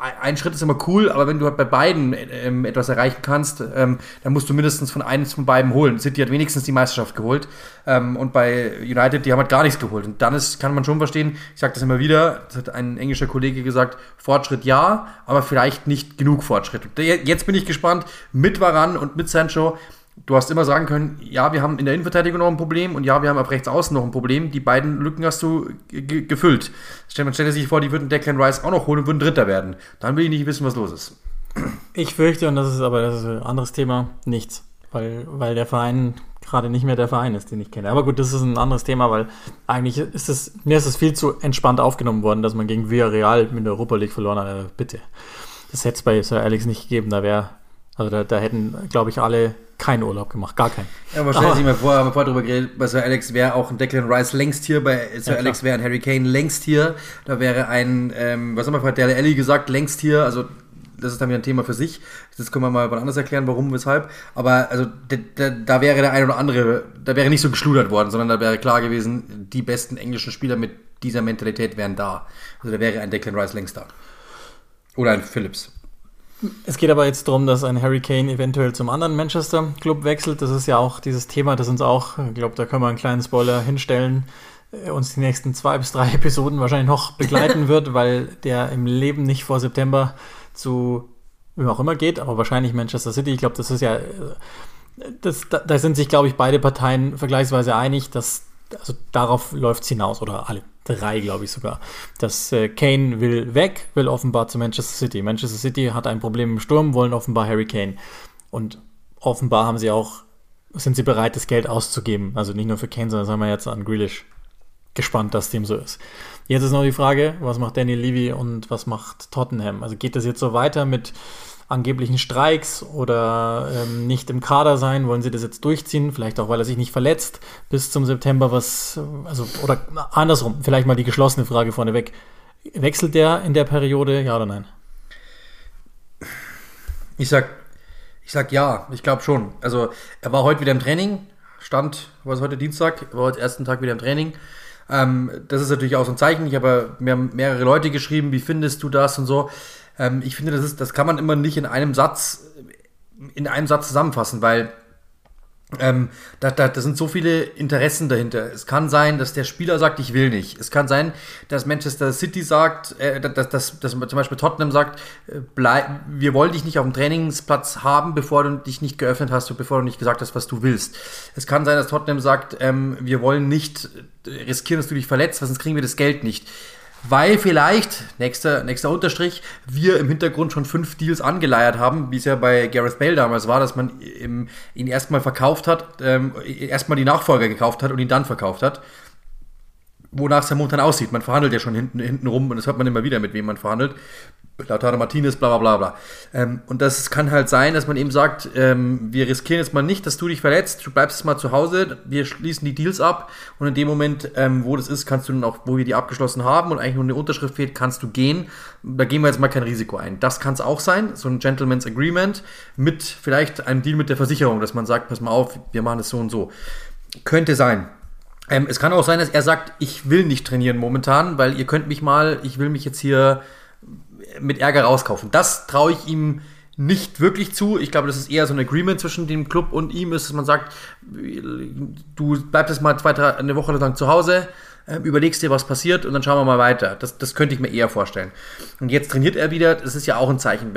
ein Schritt ist immer cool, aber wenn du halt bei beiden etwas erreichen kannst, dann musst du mindestens von eines von beiden holen. City hat wenigstens die Meisterschaft geholt und bei United, die haben halt gar nichts geholt. Und dann kann man schon verstehen, ich sage das immer wieder, das hat ein englischer Kollege gesagt, Fortschritt ja, aber vielleicht nicht genug Fortschritt. Und jetzt bin ich gespannt, mit Varane und mit Sancho. Du hast immer sagen können, ja, wir haben in der Innenverteidigung noch ein Problem und ja, wir haben auf rechts außen noch ein Problem. Die beiden Lücken hast du gefüllt. Man stellt sich vor, die würden Declan Rice auch noch holen und würden Dritter werden. Dann will ich nicht wissen, was los ist. Ich fürchte, und das ist ein anderes Thema, nichts. Weil der Verein gerade nicht mehr der Verein ist, den ich kenne. Aber gut, das ist ein anderes Thema, weil eigentlich mir ist es viel zu entspannt aufgenommen worden, dass man gegen Villarreal mit der Europa League verloren hat. Also bitte. Das hätte es bei Sir Alex nicht gegeben. Da hätten, glaube ich, alle keinen Urlaub gemacht, gar keinen. Ja, aber stellen Sie sich mal vor, haben wir vorher drüber geredet, bei Sir Alex wäre auch ein Declan Rice längst hier, bei Sir Alex wäre ein Harry Kane längst hier, da wäre ein, was haben wir vorher, Dele Alli gesagt, längst hier, also das ist dann wieder ein Thema für sich, das können wir mal anders erklären, warum, weshalb, aber also da wäre der ein oder andere, da wäre nicht so geschludert worden, sondern da wäre klar gewesen, die besten englischen Spieler mit dieser Mentalität wären da. Also da wäre ein Declan Rice längst da. Oder ein Phillips. Es geht aber jetzt darum, dass ein Harry Kane eventuell zum anderen Manchester-Club wechselt. Das ist ja auch dieses Thema, das uns auch, ich glaube, da können wir einen kleinen Spoiler hinstellen, uns die nächsten 2 bis 3 Episoden wahrscheinlich noch begleiten wird, weil der im Leben nicht vor September zu wem auch immer geht, aber wahrscheinlich Manchester City. Ich glaube, das ist ja, da sind sich, glaube ich, beide Parteien vergleichsweise einig, dass also darauf läuft es hinaus, oder alle 3, glaube ich sogar, dass Kane will offenbar zu Manchester City. Manchester City hat ein Problem im Sturm, wollen offenbar Harry Kane. Und offenbar sind sie bereit, das Geld auszugeben. Also nicht nur für Kane, sondern sagen wir jetzt an Grealish. Gespannt, dass dem so ist. Jetzt ist noch die Frage, was macht Daniel Levy und was macht Tottenham? Also geht das jetzt so weiter mit angeblichen Streiks oder nicht im Kader sein? Wollen sie das jetzt durchziehen? Vielleicht auch, weil er sich nicht verletzt bis zum September. Oder andersrum, vielleicht mal die geschlossene Frage vorneweg. Wechselt der in der Periode, ja oder nein? Ich sag ja, ich glaube schon. Also er war heute wieder im Training, was ist heute Dienstag, er war heute ersten Tag wieder im Training. Das ist natürlich auch so ein Zeichen. Mir haben mehrere Leute geschrieben, wie findest du das und so. Ich finde, das kann man immer nicht in einem Satz zusammenfassen, weil da sind so viele Interessen dahinter. Es kann sein, dass der Spieler sagt, ich will nicht. Es kann sein, dass Manchester City sagt, dass zum Beispiel Tottenham sagt, wir wollen dich nicht auf dem Trainingsplatz haben, bevor du dich nicht geöffnet hast und bevor du nicht gesagt hast, was du willst. Es kann sein, dass Tottenham sagt, wir wollen nicht riskieren, dass du dich verletzt, sonst kriegen wir das Geld nicht. Weil vielleicht, nächster Unterstrich, wir im Hintergrund schon 5 Deals angeleiert haben, wie es ja bei Gareth Bale damals war, dass man ihn erstmal verkauft hat, erstmal die Nachfolger gekauft hat und ihn dann verkauft hat. Wonach es ja momentan aussieht. Man verhandelt ja schon hinten rum und das hört man immer wieder, mit wem man verhandelt. Lautaro Martinez, bla bla bla bla. Und das kann halt sein, dass man eben sagt, wir riskieren jetzt mal nicht, dass du dich verletzt, du bleibst jetzt mal zu Hause, wir schließen die Deals ab und in dem Moment, wo das ist, kannst du dann auch, wo wir die abgeschlossen haben und eigentlich nur eine Unterschrift fehlt, kannst du gehen. Da gehen wir jetzt mal kein Risiko ein. Das kann es auch sein, so ein Gentleman's Agreement mit vielleicht einem Deal mit der Versicherung, dass man sagt, pass mal auf, wir machen es so und so. Könnte sein. Es kann auch sein, dass er sagt, ich will nicht trainieren momentan, weil ihr könnt mich mal, ich will mich jetzt hier mit Ärger rauskaufen. Das traue ich ihm nicht wirklich zu. Ich glaube, das ist eher so ein Agreement zwischen dem Club und ihm, ist, dass man sagt, du bleibst jetzt mal eine Woche lang zu Hause, überlegst dir, was passiert und dann schauen wir mal weiter. Das könnte ich mir eher vorstellen. Und jetzt trainiert er wieder, das ist ja auch ein Zeichen.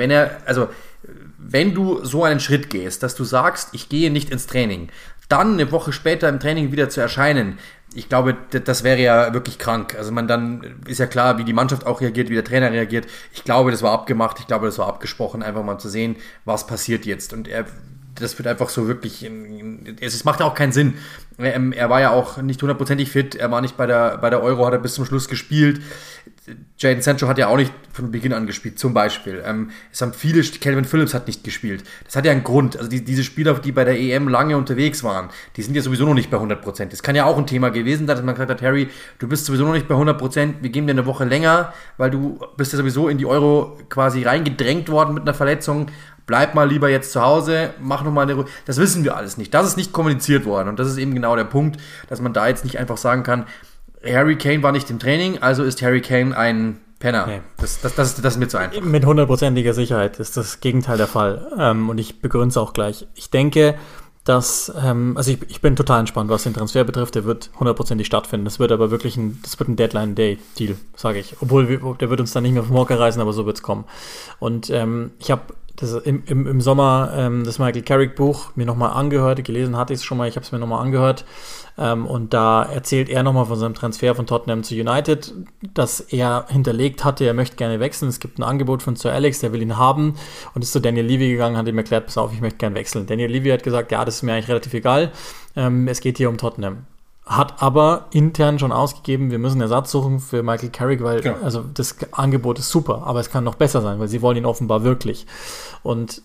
Wenn du so einen Schritt gehst, dass du sagst, ich gehe nicht ins Training, dann eine Woche später im Training wieder zu erscheinen, ich glaube, das wäre ja wirklich krank. Also dann ist ja klar, wie die Mannschaft auch reagiert, wie der Trainer reagiert. Ich glaube, das war abgemacht, ich glaube, das war abgesprochen, einfach mal zu sehen, was passiert jetzt. Und das wird einfach so wirklich, es macht ja auch keinen Sinn. Er war ja auch nicht 100% fit, er war nicht bei der Euro, hat er bis zum Schluss gespielt. Jadon Sancho hat ja auch nicht von Beginn an gespielt, zum Beispiel. Es haben viele, Calvin Phillips hat nicht gespielt. Das hat ja einen Grund. Also diese Spieler, die bei der EM lange unterwegs waren, die sind ja sowieso noch nicht bei 100%. Das kann ja auch ein Thema gewesen sein, dass man gesagt hat, Harry, du bist sowieso noch nicht bei 100%, wir geben dir eine Woche länger, weil du bist ja sowieso in die Euro quasi reingedrängt worden mit einer Verletzung. Bleib mal lieber jetzt zu Hause, mach nochmal eine Ruhe. Das wissen wir alles nicht. Das ist nicht kommuniziert worden. Und das ist eben genau der Punkt, dass man da jetzt nicht einfach sagen kann, Harry Kane war nicht im Training, also ist Harry Kane ein Penner. Nee. Das ist mir zu einfach. Mit 100%iger Sicherheit ist das Gegenteil der Fall. Und ich begründe es auch gleich. Ich denke, dass, also ich bin total entspannt, was den Transfer betrifft. Der wird 100%ig stattfinden. Das wird aber wirklich ein Deadline-Day-Deal, sage ich. Obwohl, der wird uns dann nicht mehr vom Hocker reißen, aber so wird es kommen. Und ich habe im Sommer das Michael Carrick-Buch mir nochmal angehört. Gelesen hatte ich es schon mal, ich habe es mir nochmal angehört. Und da erzählt er nochmal von seinem Transfer von Tottenham zu United, dass er hinterlegt hatte, er möchte gerne wechseln. Es gibt ein Angebot von Sir Alex, der will ihn haben und ist zu Daniel Levy gegangen, hat ihm erklärt, pass auf, ich möchte gerne wechseln. Daniel Levy hat gesagt, ja, das ist mir eigentlich relativ egal, es geht hier um Tottenham. Hat aber intern schon ausgegeben, wir müssen Ersatz suchen für Michael Carrick, weil also das Angebot ist super, aber es kann noch besser sein, weil sie wollen ihn offenbar wirklich. Und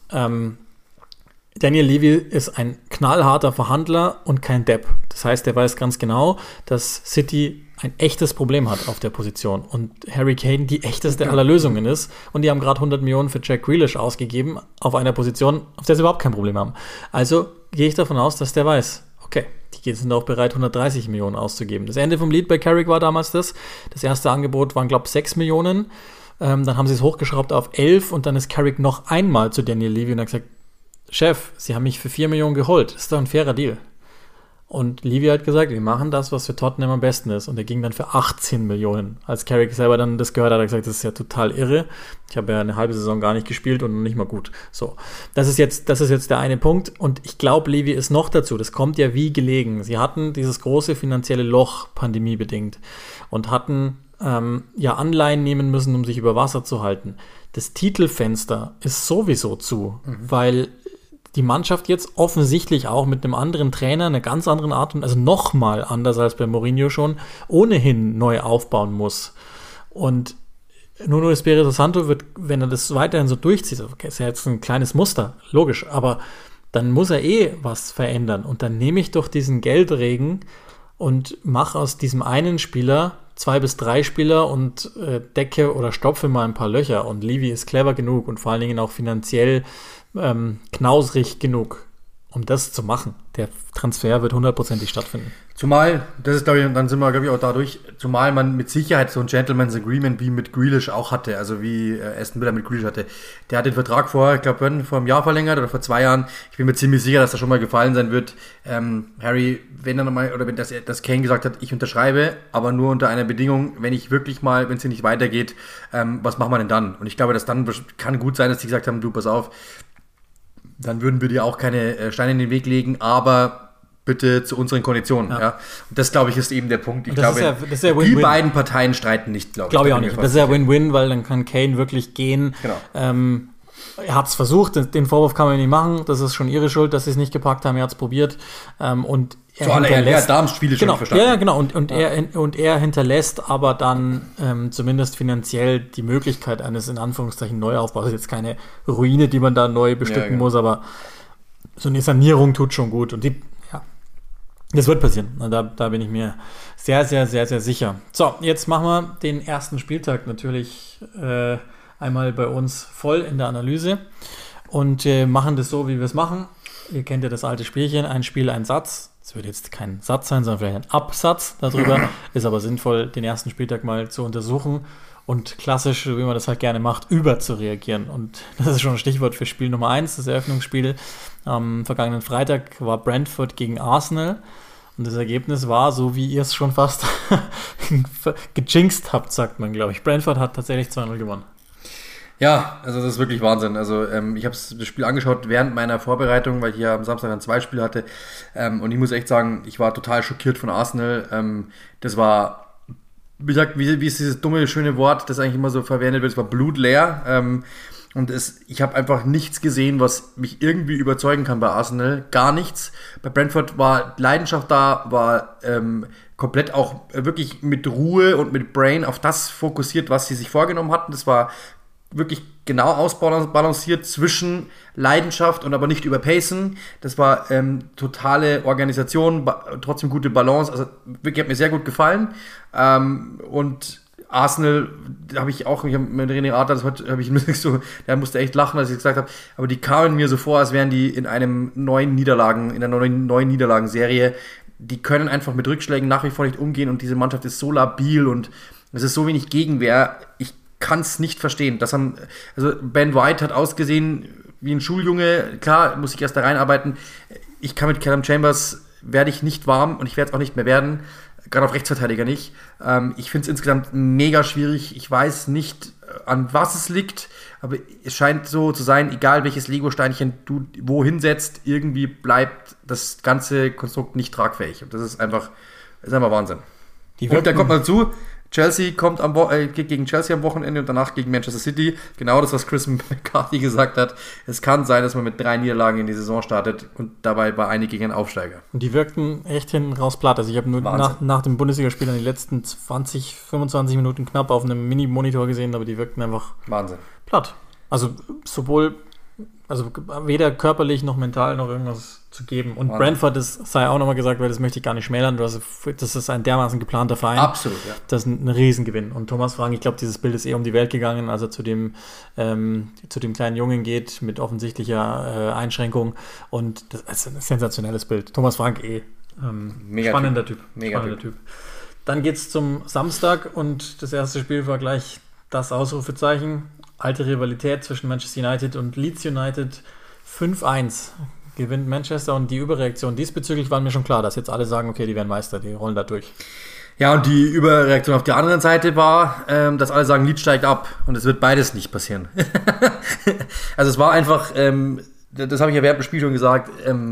Daniel Levy ist ein knallharter Verhandler und kein Depp. Das heißt, er weiß ganz genau, dass City ein echtes Problem hat auf der Position und Harry Kane die echteste aller Lösungen ist. Und die haben gerade 100 Millionen für Jack Grealish ausgegeben auf einer Position, auf der sie überhaupt kein Problem haben. Also gehe ich davon aus, dass der weiß, okay, die sind auch bereit, 130 Millionen auszugeben. Das Ende vom Lied bei Carrick war damals das. Das erste Angebot waren, glaube ich, 6 Millionen. Dann haben sie es hochgeschraubt auf 11 und dann ist Carrick noch einmal zu Daniel Levy und hat gesagt, Chef, Sie haben mich für 4 Millionen geholt. Das ist doch ein fairer Deal. Und Levy hat gesagt, wir machen das, was für Tottenham am besten ist. Und er ging dann für 18 Millionen. Als Carrick selber dann das gehört hat, hat er gesagt, das ist ja total irre. Ich habe ja eine halbe Saison gar nicht gespielt und nicht mal gut. So, das ist jetzt der eine Punkt. Und ich glaube, Levy ist noch dazu. Das kommt ja wie gelegen. Sie hatten dieses große finanzielle Loch, pandemiebedingt, und hatten Anleihen nehmen müssen, um sich über Wasser zu halten. Das Titelfenster ist sowieso zu, weil die Mannschaft jetzt offensichtlich auch mit einem anderen Trainer, einer ganz anderen Art und also nochmal anders als bei Mourinho schon, ohnehin neu aufbauen muss. Und Nuno Espirito Santo wird, wenn er das weiterhin so durchzieht, okay, ist ja jetzt ein kleines Muster, logisch, aber dann muss er was verändern. Und dann nehme ich doch diesen Geldregen und mache aus diesem einen Spieler 2 bis 3 Spieler und decke oder stopfe mal ein paar Löcher. Und Levy ist clever genug und vor allen Dingen auch finanziell knausrig genug, um das zu machen. Der Transfer wird 100%ig stattfinden. Zumal, das ist glaube ich, und dann sind wir glaube ich auch dadurch, zumal man mit Sicherheit so ein Gentleman's Agreement wie mit Grealish auch hatte, also wie Aston Villa mit Grealish hatte. Der hat den Vertrag vor einem Jahr verlängert oder vor 2 Jahren. Ich bin mir ziemlich sicher, dass das schon mal gefallen sein wird. Harry, wenn er nochmal, oder wenn das Kane gesagt hat, ich unterschreibe, aber nur unter einer Bedingung, wenn es hier nicht weitergeht, was machen wir denn dann? Und ich glaube, dass dann kann gut sein, dass die gesagt haben, du, pass auf, dann würden wir dir auch keine Steine in den Weg legen, aber bitte zu unseren Konditionen. Ja. Und das, glaube ich, ist eben der Punkt. Ich glaube, die beiden Parteien streiten nicht, glaube ich. Glaube ich auch nicht. Das ist ja Win-Win, weil dann kann Kane wirklich gehen. Genau. Er hat es versucht, den Vorwurf kann man nicht machen. Das ist schon ihre Schuld, dass sie es nicht gepackt haben. Er hat es probiert. Und er hinterlässt Darmspiele schon verstanden. Ja, genau. Und er hinterlässt aber dann zumindest finanziell die Möglichkeit eines in Anführungszeichen Neuaufbaus. Das ist jetzt keine Ruine, die man da neu bestücken muss, aber so eine Sanierung tut schon gut. Und das wird passieren. Da bin ich mir sehr, sehr, sehr, sehr sicher. So, jetzt machen wir den ersten Spieltag natürlich einmal bei uns voll in der Analyse und machen das so, wie wir es machen. Ihr kennt ja das alte Spielchen, ein Spiel, ein Satz. Es wird jetzt kein Satz sein, sondern vielleicht ein Absatz darüber. Ist aber sinnvoll, den ersten Spieltag mal zu untersuchen und klassisch, wie man das halt gerne macht, überzureagieren. Und das ist schon ein Stichwort für Spiel Nummer 1, das Eröffnungsspiel. Am vergangenen Freitag war Brentford gegen Arsenal. Und das Ergebnis war, so wie ihr es schon fast gejinxt habt, sagt man, glaube ich. Brentford hat tatsächlich 2-0 gewonnen. Ja, also das ist wirklich Wahnsinn. Also ich habe das Spiel angeschaut während meiner Vorbereitung, weil ich ja am Samstag dann 2 Spiele hatte. Und ich muss echt sagen, ich war total schockiert von Arsenal. Das war, wie gesagt, wie ist dieses dumme, schöne Wort, das eigentlich immer so verwendet wird, es war blutleer. Und ich habe einfach nichts gesehen, was mich irgendwie überzeugen kann bei Arsenal. Gar nichts. Bei Brentford war Leidenschaft da, war komplett auch wirklich mit Ruhe und mit Brain auf das fokussiert, was sie sich vorgenommen hatten. Das war wirklich genau ausbalanciert zwischen Leidenschaft und aber nicht überpacen. Das war totale Organisation, trotzdem gute Balance. Also wirklich hat mir sehr gut gefallen. Und Arsenal habe ich mit René Adler, der musste echt lachen, als ich gesagt habe, aber die kamen mir so vor, als wären die in einer neuen Niederlagenserie. Die können einfach mit Rückschlägen nach wie vor nicht umgehen und diese Mannschaft ist so labil und es ist so wenig Gegenwehr. Ich kann es nicht verstehen. Also Ben White hat ausgesehen wie ein Schuljunge. Klar, muss ich erst da reinarbeiten. Ich kann mit Callum Chambers, werde ich nicht warm und ich werde es auch nicht mehr werden. Gerade auf Rechtsverteidiger nicht. Ich finde es insgesamt mega schwierig. Ich weiß nicht, an was es liegt, aber es scheint so zu sein, egal welches Lego-Steinchen du wo hinsetzt, irgendwie bleibt das ganze Konstrukt nicht tragfähig. Und das ist einfach Wahnsinn. Und dann kommt man dazu, Chelsea geht gegen Chelsea am Wochenende und danach gegen Manchester City. Genau das, was Chris McCarthy gesagt hat. Es kann sein, dass man mit 3 Niederlagen in die Saison startet und dabei war eine gegen einen Aufsteiger. Und die wirkten echt hinten raus platt. Also ich habe nur nach dem Bundesligaspiel die letzten 20, 25 Minuten knapp auf einem Mini-Monitor gesehen, aber die wirkten einfach Wahnsinn. Platt. Also weder körperlich noch mental noch irgendwas zu geben. Und Wahnsinn. Brentford, das sei auch nochmal gesagt, weil das möchte ich gar nicht schmälern. Das ist ein dermaßen geplanter Verein. Absolut, ja. Das ist ein Riesengewinn. Und Thomas Frank, ich glaube, dieses Bild ist um die Welt gegangen, als er zu dem kleinen Jungen geht, mit offensichtlicher Einschränkung. Und das ist ein sensationelles Bild. Thomas Frank spannender Typ. Spannender Typ. Dann geht es zum Samstag und das erste Spiel war gleich das Ausrufezeichen. Alte Rivalität zwischen Manchester United und Leeds United. 5-1 gewinnt Manchester und die Überreaktion diesbezüglich waren mir schon klar, dass jetzt alle sagen, okay, die werden Meister, die rollen da durch. Ja, und die Überreaktion auf der anderen Seite war, dass alle sagen, Leeds steigt ab und es wird beides nicht passieren. Also es war einfach, das habe ich ja während dem Spiel schon gesagt,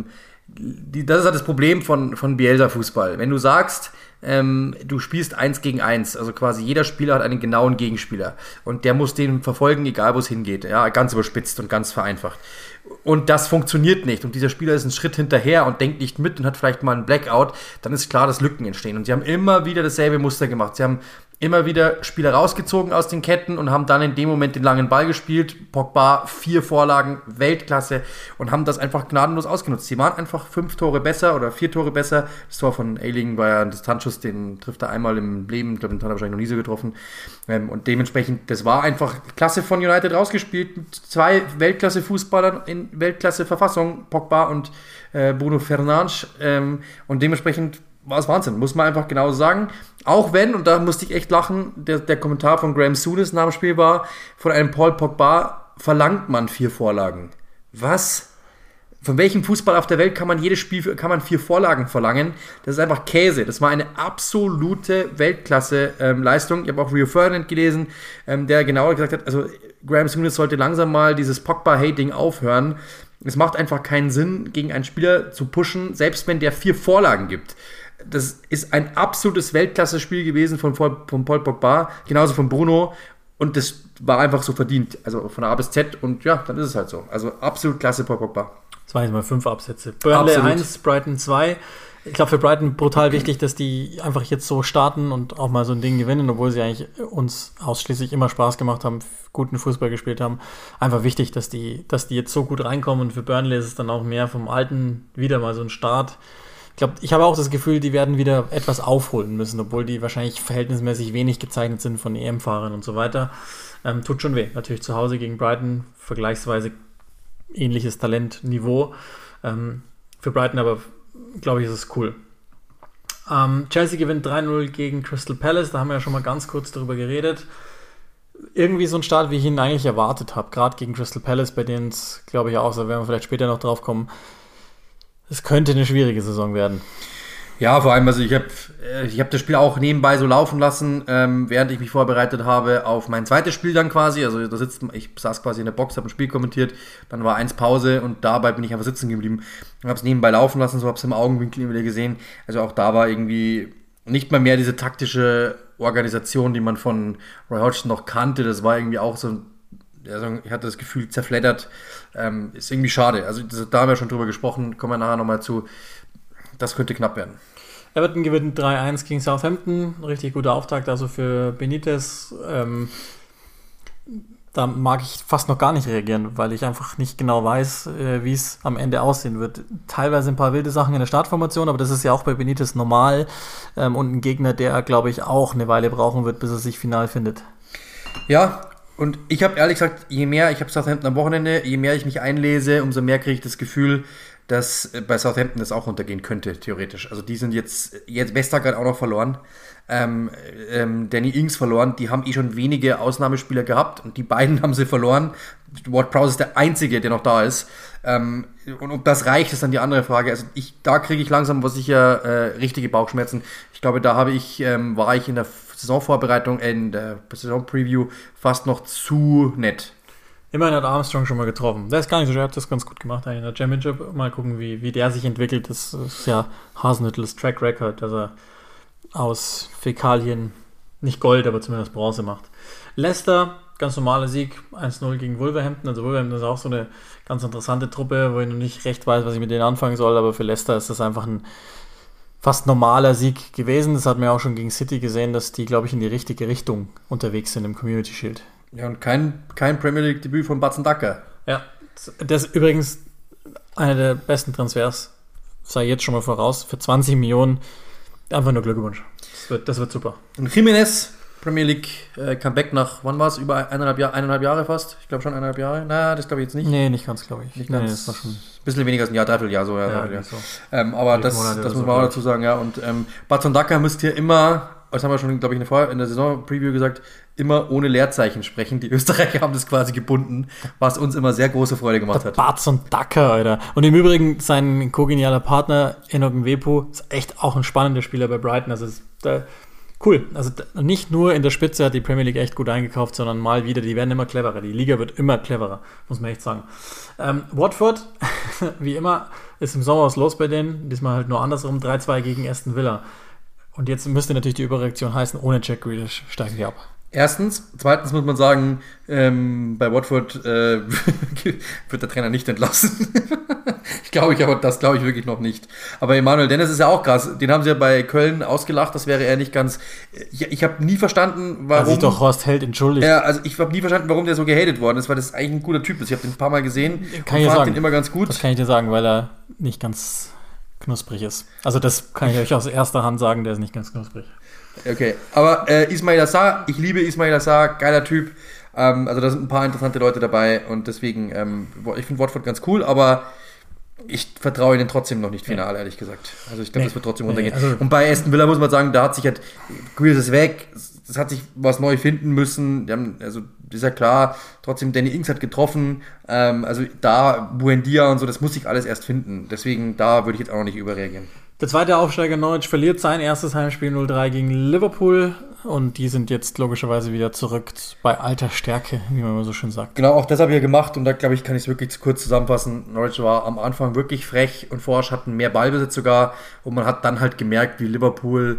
das ist halt das Problem von Bielsa-Fußball. Wenn du sagst, du spielst 1 gegen 1, also quasi jeder Spieler hat einen genauen Gegenspieler und der muss den verfolgen, egal wo es hingeht. Ja, ganz überspitzt und ganz vereinfacht. Und das funktioniert nicht und dieser Spieler ist einen Schritt hinterher und denkt nicht mit und hat vielleicht mal einen Blackout, dann ist klar, dass Lücken entstehen. Und sie haben immer wieder dasselbe Muster gemacht. Sie haben immer wieder Spieler rausgezogen aus den Ketten und haben dann in dem Moment den langen Ball gespielt. Pogba, 4 Vorlagen, Weltklasse und haben das einfach gnadenlos ausgenutzt. Sie waren einfach 5 Tore besser oder 4 Tore besser. Das Tor von Ayling war ja ein Distanzschuss, den trifft er einmal im Leben. Ich glaube, den hat er wahrscheinlich noch nie so getroffen. Und dementsprechend, das war einfach Klasse von United rausgespielt. Mit 2 Weltklasse-Fußballern in Weltklasse-Verfassung, Pogba und Bruno Fernandes. Und dementsprechend war es Wahnsinn, muss man einfach genau sagen. Auch wenn, und da musste ich echt lachen, der Kommentar von Graham Souness nach dem Spiel war, von einem Paul Pogba verlangt man 4 Vorlagen. Was? Von welchem Fußball auf der Welt kann man 4 Vorlagen verlangen? Das ist einfach Käse. Das war eine absolute Weltklasse-Leistung. Ich habe auch Rio Ferdinand gelesen, der genauer gesagt hat, also Graham Souness sollte langsam mal dieses Pogba-Hating aufhören. Es macht einfach keinen Sinn, gegen einen Spieler zu pushen, selbst wenn der 4 Vorlagen gibt. Das ist ein absolutes Weltklasse-Spiel gewesen von Paul Pogba, genauso von Bruno. Und das war einfach so verdient, also von A bis Z. Und ja, dann ist es halt so. Also absolut klasse Paul Pogba. Das waren jetzt mal 5 Absätze. Burnley 1, Brighton 2. Ich glaube, für Brighton brutal wichtig, dass die einfach jetzt so starten und auch mal so ein Ding gewinnen, obwohl sie eigentlich uns ausschließlich immer Spaß gemacht haben, guten Fußball gespielt haben. Einfach wichtig, dass die jetzt so gut reinkommen. Und für Burnley ist es dann auch mehr vom Alten wieder mal so ein Start. Ich habe auch das Gefühl, die werden wieder etwas aufholen müssen, obwohl die wahrscheinlich verhältnismäßig wenig gezeichnet sind von EM-Fahrern und so weiter. Tut schon weh. Natürlich zu Hause gegen Brighton, vergleichsweise ähnliches Talentniveau. Für Brighton aber, glaube ich, ist es cool. Chelsea gewinnt 3-0 gegen Crystal Palace, da haben wir ja schon mal ganz kurz darüber geredet. Irgendwie so ein Start, wie ich ihn eigentlich erwartet habe, gerade gegen Crystal Palace, bei denen es, glaube ich, auch, da werden wir vielleicht später noch drauf kommen, es könnte eine schwierige Saison werden. Ja, vor allem, also ich hab das Spiel auch nebenbei so laufen lassen, während ich mich vorbereitet habe auf mein zweites Spiel dann quasi. Also ich saß quasi in der Box, habe ein Spiel kommentiert, dann war 1 Pause und dabei bin ich einfach sitzen geblieben und habe es nebenbei laufen lassen, so habe es im Augenwinkel wieder gesehen. Also auch da war irgendwie nicht mal mehr diese taktische Organisation, die man von Roy Hodgson noch kannte. Das war irgendwie auch so, also ich hatte das Gefühl, zerfleddert. Ist irgendwie schade. Also da haben wir schon drüber gesprochen, kommen wir nachher nochmal zu. Das könnte knapp werden. Everton gewinnt 3-1 gegen Southampton. Richtig guter Auftakt also für Benitez. Da mag ich fast noch gar nicht reagieren, weil ich einfach nicht genau weiß, wie es am Ende aussehen wird. Teilweise ein paar wilde Sachen in der Startformation, aber das ist ja auch bei Benitez normal. Und ein Gegner, der, glaube ich, auch eine Weile brauchen wird, bis er sich final findet. Ja, Und ich habe ehrlich gesagt, je mehr, ich habe Southampton am Wochenende, je mehr ich mich einlese, umso mehr kriege ich das Gefühl, dass bei Southampton das auch untergehen könnte, theoretisch. Also die sind jetzt Westergaard auch noch verloren. Danny Ings verloren. Die haben schon wenige Ausnahmespieler gehabt und die beiden haben sie verloren. Ward-Prowse ist der Einzige, der noch da ist. Und ob das reicht, ist dann die andere Frage. Also da kriege ich langsam aber sicher richtige Bauchschmerzen. Ich glaube, da war ich in der Saisonvorbereitung, in der Saisonpreview fast noch zu nett. Immerhin hat Armstrong schon mal getroffen. Der ist gar nicht so schwer, hat das ganz gut gemacht in der Championship. Mal gucken, wie der sich entwickelt. Das ist ja Hasenhüttels Track Record, dass er aus Fäkalien nicht Gold, aber zumindest Bronze macht. Leicester, ganz normaler Sieg, 1-0 gegen Wolverhampton. Also Wolverhampton ist auch so eine ganz interessante Truppe, wo ich noch nicht recht weiß, was ich mit denen anfangen soll, aber für Leicester ist das einfach ein fast normaler Sieg gewesen. Das hat man ja auch schon gegen City gesehen, dass die, glaube ich, in die richtige Richtung unterwegs sind im Community Shield. Ja, und kein Premier League-Debüt von Batzendacker. Ja, das ist übrigens einer der besten Transfers, sei jetzt schon mal voraus, für 20 Millionen. Einfach nur Glückwunsch. Das wird super. Und Jimenez, Premier League Comeback nach, wann war es? Über 1,5 Jahre fast? Ich glaube schon 1,5 Jahre. Na, das glaube ich jetzt nicht. Nee, nicht ganz, glaube ich. Nicht ganz. Das war schon ein bisschen weniger als ein Jahr, Dreivierteljahr so. Ja. So. Aber das muss man auch dazu sagen, ja. Und Batzendacker müsst ihr immer, das haben wir schon, glaube ich, in der Saison-Preview gesagt, immer ohne Leerzeichen sprechen. Die Österreicher haben das quasi gebunden, was uns immer sehr große Freude gemacht hat. Batzendacker, Alter. Und im Übrigen, sein kogenialer Partner, Enoch Nwepo, ist echt auch ein spannender Spieler bei Brighton. Also cool. Also nicht nur in der Spitze hat die Premier League echt gut eingekauft, sondern mal wieder, die werden immer cleverer. Die Liga wird immer cleverer, muss man echt sagen. Watford, wie immer, ist im Sommer was los bei denen. Diesmal halt nur andersrum, 3-2 gegen Aston Villa. Und jetzt müsste natürlich die Überreaktion heißen, ohne Jack Grealish steigen die ab. Erstens. Zweitens muss man sagen, bei Watford wird der Trainer nicht entlassen. Das glaube ich wirklich noch nicht. Aber Emanuel Dennis ist ja auch krass. Den haben sie ja bei Köln ausgelacht. Das wäre er nicht ganz... Ich habe nie verstanden, warum... sich doch Horst Held entschuldigt. Ja, also ich habe nie verstanden, warum der so gehatet worden ist, weil das eigentlich ein guter Typ ist. Ich habe den ein paar Mal gesehen und fand den immer ganz gut. Das kann ich dir sagen, weil er nicht ganz knusprig ist. Also das kann ich euch aus erster Hand sagen, der ist nicht ganz knusprig. Okay, aber Ismail Assar, ich liebe Ismail Assar, geiler Typ. Also da sind ein paar interessante Leute dabei und deswegen, ich finde Watford ganz cool, aber ich vertraue ihnen trotzdem noch nicht final, ehrlich gesagt. Also ich glaube, das wird trotzdem runtergehen. Also und bei Aston Villa muss man sagen, da hat sich halt, Grealish ist weg, es hat sich was neu finden müssen. Also das ist ja klar, trotzdem Danny Ings hat getroffen, also da Buendia und so, das muss sich alles erst finden. Deswegen, da würde ich jetzt auch noch nicht überreagieren. Der zweite Aufsteiger Norwich verliert sein erstes Heimspiel 0-3 gegen Liverpool und die sind jetzt logischerweise wieder zurück bei alter Stärke, wie man immer so schön sagt. Genau, auch das habe ich ja gemacht und da glaube ich, kann ich es wirklich kurz zusammenfassen. Norwich war am Anfang wirklich frech und Forsch hatten mehr Ballbesitz sogar und man hat dann halt gemerkt, wie Liverpool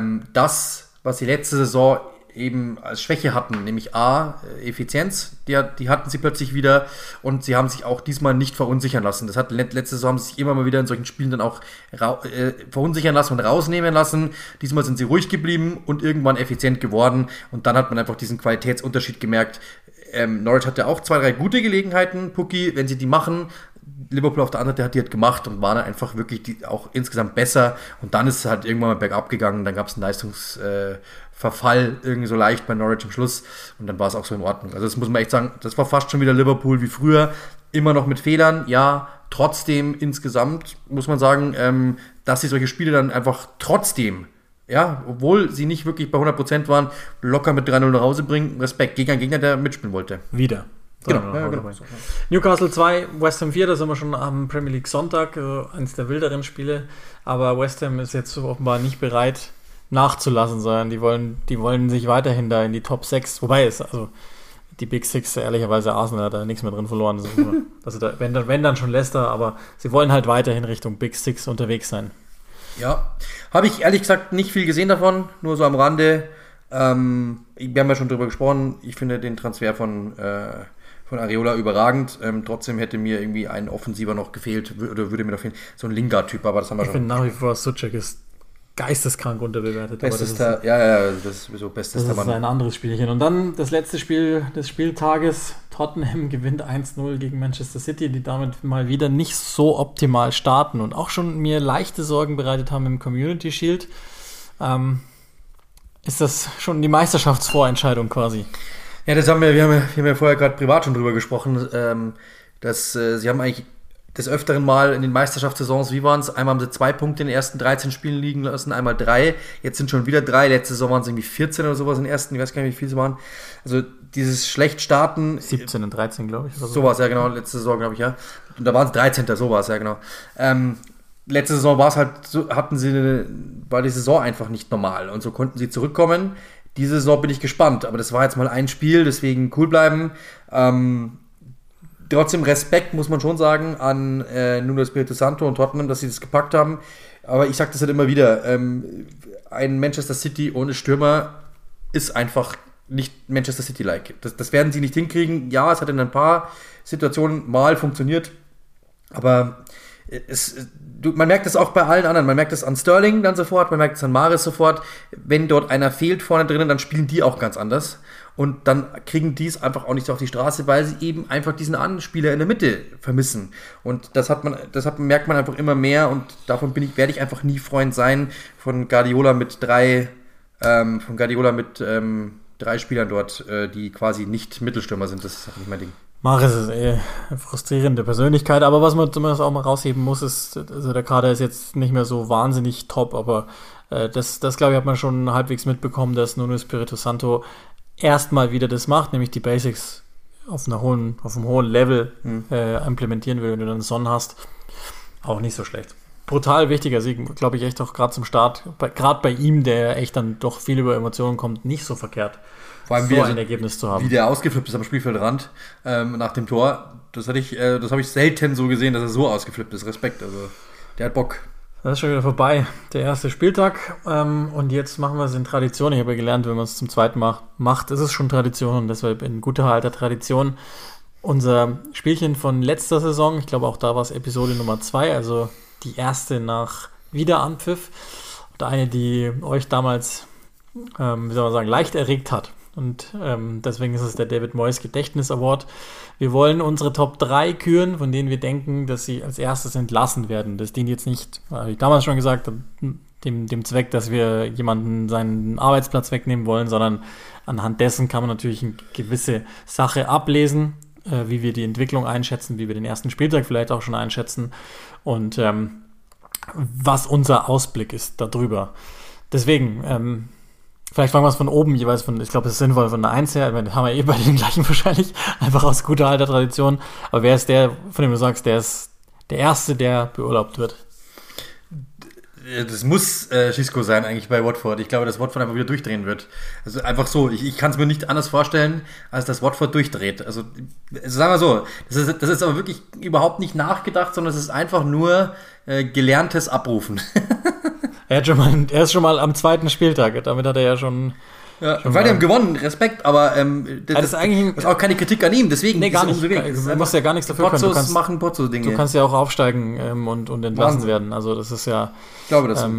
das, was sie letzte Saison eben als Schwäche hatten, nämlich Effizienz, die hatten sie plötzlich wieder und sie haben sich auch diesmal nicht verunsichern lassen. Das hat letzte Saison haben sie sich immer mal wieder in solchen Spielen dann auch verunsichern lassen und rausnehmen lassen. Diesmal sind sie ruhig geblieben und irgendwann effizient geworden und dann hat man einfach diesen Qualitätsunterschied gemerkt. Norwich hatte auch 2, 3 gute Gelegenheiten, Pukki, wenn sie die machen. Liverpool auf der anderen Seite hat die halt gemacht und war dann einfach wirklich auch insgesamt besser und dann ist es halt irgendwann mal bergab gegangen, dann gab es einen Leistungsverfall irgendwie so leicht bei Norwich am Schluss und dann war es auch so in Ordnung. Also das muss man echt sagen, das war fast schon wieder Liverpool wie früher, immer noch mit Fehlern, ja, trotzdem insgesamt muss man sagen, dass sie solche Spiele dann einfach trotzdem, ja, obwohl sie nicht wirklich bei 100% waren, locker mit 3-0 nach Hause bringen, Respekt gegen einen Gegner, der mitspielen wollte. Wieder. Genau, ja, genau. Newcastle 2, West Ham 4, da sind wir schon am Premier League Sonntag, eines der wilderen Spiele, aber West Ham ist jetzt offenbar nicht bereit nachzulassen, sondern die wollen sich weiterhin da in die Top 6, wobei es, also die Big Six, ehrlicherweise Arsenal hat da nichts mehr drin verloren, also da, wenn dann schon Leicester, aber sie wollen halt weiterhin Richtung Big Six unterwegs sein. Ja, habe ich ehrlich gesagt nicht viel gesehen davon, nur so am Rande. Wir haben ja schon drüber gesprochen, ich finde den Transfer von Areola überragend. Trotzdem hätte mir irgendwie ein Offensiver noch gefehlt, oder würde mir noch fehlen, so ein Lingard-Typ, aber das haben wir schon. Ich finde nach wie vor, Suchek ist geisteskrank unterbewertet. Das ist sowieso bestes Mann. Das ist ein anderes Spielchen. Und dann das letzte Spiel des Spieltages. Tottenham gewinnt 1-0 gegen Manchester City, die damit mal wieder nicht so optimal starten und auch schon mir leichte Sorgen bereitet haben im Community Shield. Ist das schon die Meisterschaftsvorentscheidung quasi? Ja, wir haben ja vorher gerade privat schon drüber gesprochen, dass sie haben eigentlich des Öfteren mal in den Meisterschaftssaisons, wie waren es? Einmal haben sie 2 Punkte in den ersten 13 Spielen liegen lassen, einmal 3. Jetzt sind schon wieder 3. Letzte Saison waren es irgendwie 14 oder sowas in den ersten. Ich weiß gar nicht, wie viel es waren. Also dieses schlecht starten. 17 und 13, glaube ich. Oder so war es, ja genau. Letzte Saison, glaube ich, ja. Und da waren es 13. So war es, ja genau. Letzte Saison war es halt so, war die Saison einfach nicht normal. Und so konnten sie zurückkommen. Diese Saison bin ich gespannt. Aber das war jetzt mal ein Spiel, deswegen cool bleiben. Trotzdem Respekt, muss man schon sagen, an Nuno Espirito Santo und Tottenham, dass sie das gepackt haben. Aber ich sage das halt immer wieder, ein Manchester City ohne Stürmer ist einfach nicht Manchester City-like. Das werden sie nicht hinkriegen. Ja, es hat in ein paar Situationen mal funktioniert, aber man merkt das auch bei allen anderen. Man merkt das an Sterling dann sofort, man merkt es an Mahrez sofort. Wenn dort einer fehlt vorne drinnen, dann spielen die auch ganz anders. Und dann kriegen die es einfach auch nicht auf die Straße, weil sie eben einfach diesen Anspieler in der Mitte vermissen. Und das merkt man einfach immer mehr. Und davon werde ich einfach nie Freund sein von Guardiola mit 3 Spielern dort, die quasi nicht Mittelstürmer sind. Das ist nicht mein Ding. Mahrez ist eine frustrierende Persönlichkeit, aber was man zumindest auch mal rausheben muss, ist, also der Kader ist jetzt nicht mehr so wahnsinnig top, aber das glaube ich, hat man schon halbwegs mitbekommen, dass Nuno Espirito Santo erstmal wieder das macht, nämlich die Basics auf einem hohen Level implementieren will, wenn du dann Son hast. Auch nicht so schlecht. Brutal wichtiger Sieg, glaube ich, echt auch gerade zum Start. Gerade bei ihm, der echt dann doch viel über Emotionen kommt, nicht so verkehrt. Vor allem so ein Ergebnis zu haben. Wie der ausgeflippt ist am Spielfeldrand nach dem Tor, das habe ich selten so gesehen, dass er so ausgeflippt ist. Respekt, also der hat Bock. Das ist schon wieder vorbei, der erste Spieltag. Und jetzt machen wir es in Tradition. Ich habe ja gelernt, wenn man es zum zweiten Mal macht, ist es schon Tradition und deshalb in guter alter Tradition unser Spielchen von letzter Saison. Ich glaube, auch da war es Episode Nummer 2, also die erste nach Wiederanpfiff. Und eine, die euch damals, leicht erregt hat. Und deswegen ist es der David Moyes Gedächtnis Award. Wir wollen unsere Top 3 küren, von denen wir denken, dass sie als erstes entlassen werden. Das dient jetzt nicht, habe ich damals schon gesagt, dem Zweck, dass wir jemanden seinen Arbeitsplatz wegnehmen wollen, sondern anhand dessen kann man natürlich eine gewisse Sache ablesen, wie wir die Entwicklung einschätzen, wie wir den ersten Spieltag vielleicht auch schon einschätzen und was unser Ausblick ist darüber. Deswegen, vielleicht fangen wir es von oben jeweils von, ich glaube, es ist sinnvoll von der 1 her, haben wir eh bei den gleichen wahrscheinlich, einfach aus guter alter Tradition. Aber wer ist der, von dem du sagst, der ist der Erste, der beurlaubt wird? Das muss Xisco sein eigentlich bei Watford. Ich glaube, dass Watford einfach wieder durchdrehen wird. Also einfach so, ich kann es mir nicht anders vorstellen, als dass Watford durchdreht. Also sagen wir so, das ist aber wirklich überhaupt nicht nachgedacht, sondern es ist einfach nur gelerntes Abrufen. Er ist schon mal am 2. Spieltag, damit hat er ja schon... Ja, weil die haben gewonnen, Respekt, aber das ist auch keine Kritik an ihm, deswegen. Nee, gar nicht. Du musst ja gar nichts dafür können. Du kannst ja auch aufsteigen und entlassen werden. Also das ist ja... Ich glaube das.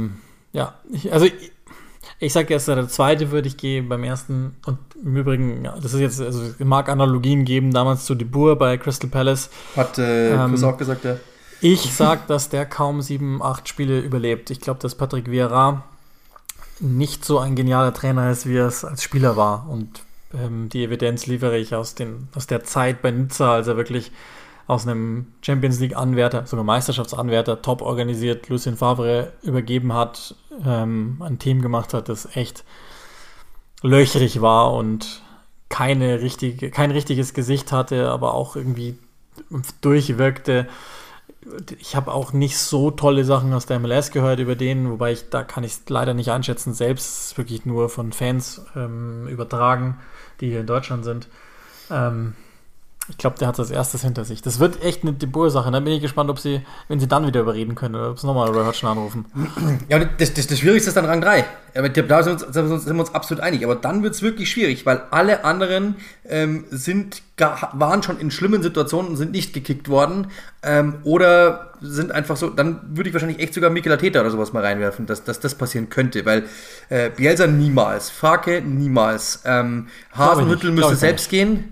Ich sage erst, der 2. würde ich gehen beim ersten. Und im Übrigen, das ist jetzt, also es mag Analogien geben, damals zu De Boer bei Crystal Palace. Hat Chris auch gesagt, ja. Ich sage, dass der kaum 7, 8 Spiele überlebt. Ich glaube, dass Patrick Vieira nicht so ein genialer Trainer ist, wie er es als Spieler war. Und die Evidenz liefere ich aus der Zeit bei Nizza, als er wirklich aus einem Champions League-Anwärter, sogar Meisterschaftsanwärter, top organisiert, Lucien Favre übergeben hat, ein Team gemacht hat, das echt löchrig war und kein richtiges Gesicht hatte, aber auch irgendwie durchwirkte. Ich habe auch nicht so tolle Sachen aus der MLS gehört über den, wobei da kann ich es leider nicht einschätzen. Selbst wirklich nur von Fans übertragen, die hier in Deutschland sind. Ich glaube, der hat das erstes hinter sich. Das wird echt eine De Boer-Sache. Da bin ich gespannt, wenn sie dann wieder überreden können oder ob sie nochmal Roy Hodgson anrufen. Ja, das Schwierigste ist dann Rang 3. Aber da sind wir uns absolut einig. Aber dann wird es wirklich schwierig, weil alle anderen waren schon in schlimmen Situationen und sind nicht gekickt worden. Oder sind einfach so, dann würde ich wahrscheinlich echt sogar Mikel Arteta oder sowas mal reinwerfen, dass das passieren könnte. Weil Bielsa niemals, Farke niemals, Hasenhüttl müsste selbst gehen.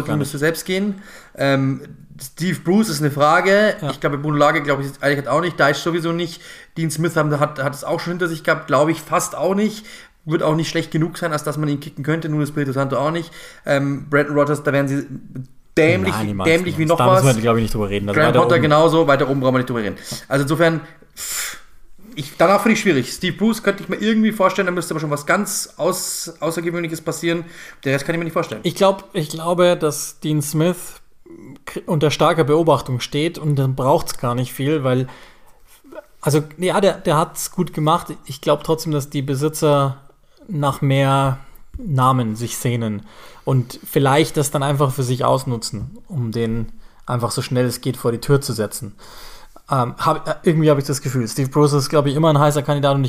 Steve Bruce ist eine Frage. Ja. Ich glaube, Bruno Lage, glaube ich, eigentlich hat auch nicht. Dyche sowieso nicht. Dean Smith hat es auch schon hinter sich gehabt. Glaube ich fast auch nicht. wird auch nicht schlecht genug sein, als dass man ihn kicken könnte. Nuno Espirito Santo auch nicht. Brandon Rodgers, da werden sie dämlich wie noch was. Da müssen wir, glaube ich, nicht drüber reden. Also Graham Potter genauso, weiter oben brauchen wir nicht drüber reden. Also insofern, danach finde ich schwierig. Steve Bruce könnte ich mir irgendwie vorstellen, da müsste aber schon was ganz Außergewöhnliches passieren. Der Rest kann ich mir nicht vorstellen. Ich glaube, dass Dean Smith unter starker Beobachtung steht und dann braucht es gar nicht viel, weil, also ja, der hat es gut gemacht. Ich glaube trotzdem, dass die Besitzer nach mehr Namen sich sehnen und vielleicht das dann einfach für sich ausnutzen, um den einfach so schnell es geht vor die Tür zu setzen. Irgendwie habe ich das Gefühl. Steve Bruce ist, glaube ich, immer ein heißer Kandidat und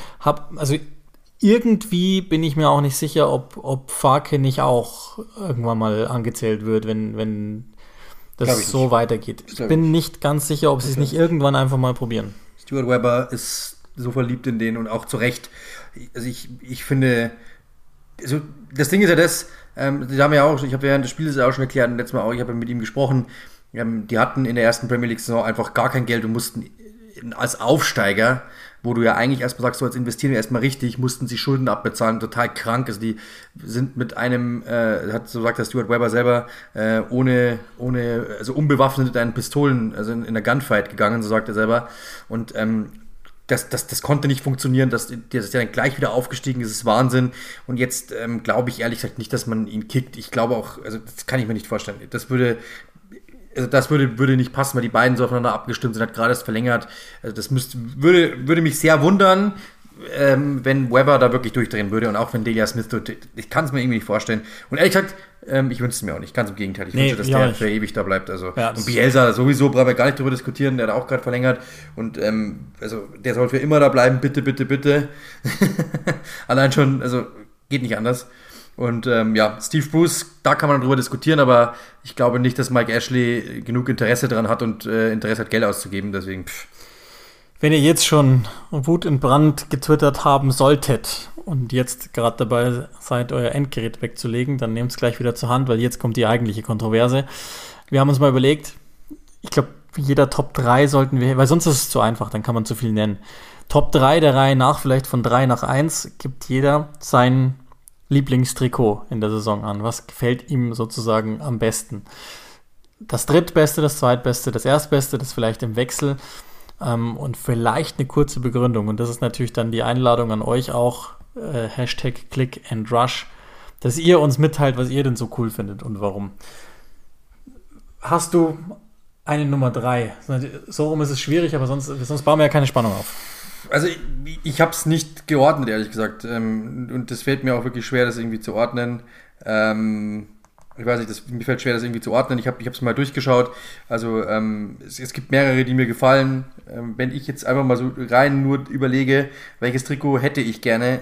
irgendwie bin ich mir auch nicht sicher, ob Farke nicht auch irgendwann mal angezählt wird, wenn das so weitergeht. Ich bin nicht ganz sicher, ob sie es nicht irgendwann einfach mal probieren. Stuart Webber ist so verliebt in den und auch zu Recht. Also ich finde, also das Ding ist ja das, die haben ja auch, ich habe während des Spiels auch schon erklärt und letztes Mal auch, ich habe mit ihm gesprochen, die hatten in der ersten Premier League-Saison einfach gar kein Geld und mussten als Aufsteiger, wo du ja eigentlich erstmal sagst, so jetzt investieren wir erstmal richtig, mussten sie Schulden abbezahlen, total krank. Also die sind mit einem, so sagt der Stuart Webber selber, also unbewaffnet mit einen Pistolen, also in der Gunfight gegangen, so sagt er selber. Und das konnte nicht funktionieren, dass der dann gleich wieder aufgestiegen ist, ist Wahnsinn. Und jetzt glaube ich ehrlich gesagt nicht, dass man ihn kickt. Ich glaube auch, also das kann ich mir nicht vorstellen. Das würde nicht passen, weil die beiden so aufeinander abgestimmt sind, hat gerade erst verlängert. Also das würde mich sehr wundern, wenn Webber da wirklich durchdrehen würde und auch wenn Delia Smith, ich kann es mir irgendwie nicht vorstellen. Und ehrlich gesagt, ich wünsche es mir auch nicht, ganz im Gegenteil. Ich wünsche, dass der für ewig da bleibt. Also, ja, und Bielsa sowieso, brauchen wir gar nicht drüber diskutieren, der hat auch gerade verlängert. Und also der soll für immer da bleiben, bitte, bitte, bitte. Allein schon, also geht nicht anders. Und Steve Bruce, da kann man drüber diskutieren, aber ich glaube nicht, dass Mike Ashley genug Interesse daran hat und Interesse hat, Geld auszugeben, deswegen Wenn ihr jetzt schon wutentbrannt getwittert haben solltet und jetzt gerade dabei seid, euer Endgerät wegzulegen, dann nehmt es gleich wieder zur Hand, weil jetzt kommt die eigentliche Kontroverse. Wir haben uns mal überlegt, ich glaube, jeder Top 3 sollten wir, weil sonst ist es zu einfach, dann kann man zu viel nennen. Top 3 der Reihe nach, vielleicht von 3 nach 1, gibt jeder sein Lieblingstrikot in der Saison an. Was gefällt ihm sozusagen am besten? Das drittbeste, das zweitbeste, das erstbeste, das vielleicht im Wechsel und vielleicht eine kurze Begründung. Und das ist natürlich dann die Einladung an euch auch, Hashtag Click and Rush, dass ihr uns mitteilt, was ihr denn so cool findet und warum. Hast du eine Nummer 3? So rum ist es schwierig, aber sonst bauen wir ja keine Spannung auf. Also ich habe es nicht geordnet, ehrlich gesagt. Und das fällt mir auch wirklich schwer, das irgendwie zu ordnen. Ich weiß nicht, mir fällt schwer, das irgendwie zu ordnen. Ich habe es mal durchgeschaut. Also es gibt mehrere, die mir gefallen. Wenn ich jetzt einfach mal so rein nur überlege, welches Trikot hätte ich gerne,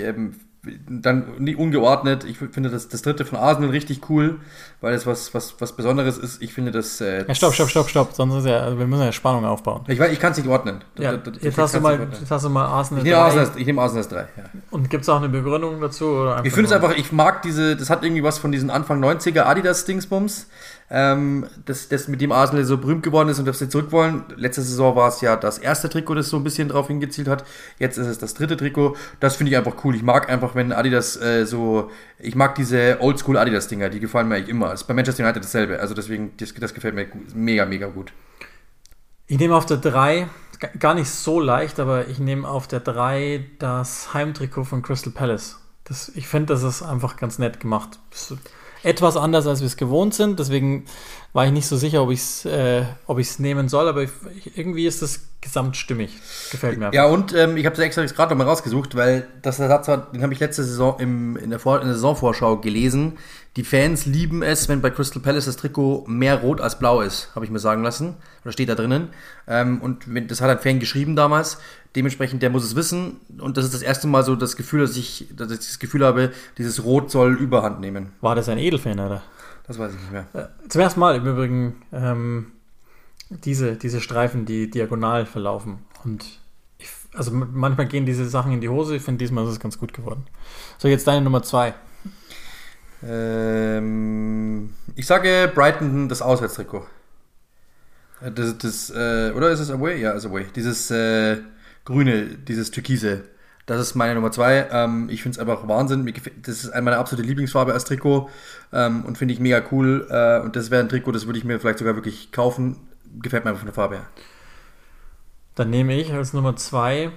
dann nicht ungeordnet. Ich finde das dritte von Arsenal richtig cool, weil es was Besonderes ist. Ich finde das... Stopp. Sonst ist wir müssen ja Spannung aufbauen. Ich kann es nicht ordnen. Jetzt hast du mal Arsenal 3. Ich nehme Arsenal 3, ja. Und gibt es auch eine Begründung dazu? Oder ich finde es einfach, ich mag das hat irgendwie was von diesen Anfang 90er Adidas-Dingsbums. Das mit dem Arsenal so berühmt geworden ist und dass sie zurück wollen. Letzte Saison war es ja das erste Trikot, das so ein bisschen drauf hingezielt hat. Jetzt ist es das dritte Trikot. Das finde ich einfach cool. Ich mag einfach, wenn Adidas ich mag diese Oldschool Adidas-Dinger, die gefallen mir eigentlich immer. Das ist bei Manchester United dasselbe. Also deswegen, das gefällt mir mega, mega gut. Ich nehme auf der 3, gar nicht so leicht, aber ich nehme auf der 3 das Heimtrikot von Crystal Palace. Ich finde, das ist einfach ganz nett gemacht. Etwas anders, als wir es gewohnt sind. Deswegen war ich nicht so sicher, ob ich es nehmen soll. Aber irgendwie ist das gesamtstimmig. Gefällt mir. Ja, und ich habe es extra gerade noch mal rausgesucht, weil das der Satz war, den habe ich letzte Saison in der Saisonvorschau gelesen. Die Fans lieben es, wenn bei Crystal Palace das Trikot mehr rot als blau ist, habe ich mir sagen lassen. Oder steht da drinnen. Und das hat ein Fan geschrieben damals. Dementsprechend, der muss es wissen. Und das ist das erste Mal so das Gefühl, dass ich das Gefühl habe, dieses Rot soll Überhand nehmen. War das ein Edelfan, oder? Das weiß ich nicht mehr. Zum ersten Mal im Übrigen diese Streifen, die diagonal verlaufen. Und also manchmal gehen diese Sachen in die Hose. Ich finde, diesmal ist es ganz gut geworden. So, jetzt deine Nummer 2. Ich sage Brighton das Auswärtstrikot. Oder ist es Away? Ja, ist Away. Dieses grüne, dieses Türkise. Das ist meine Nummer 2. Ich finde es einfach Wahnsinn. Das ist eine meiner absolute Lieblingsfarbe als Trikot und finde ich mega cool. Und das wäre ein Trikot, das würde ich mir vielleicht sogar wirklich kaufen. Gefällt mir einfach von der Farbe her. Dann nehme ich als Nummer 2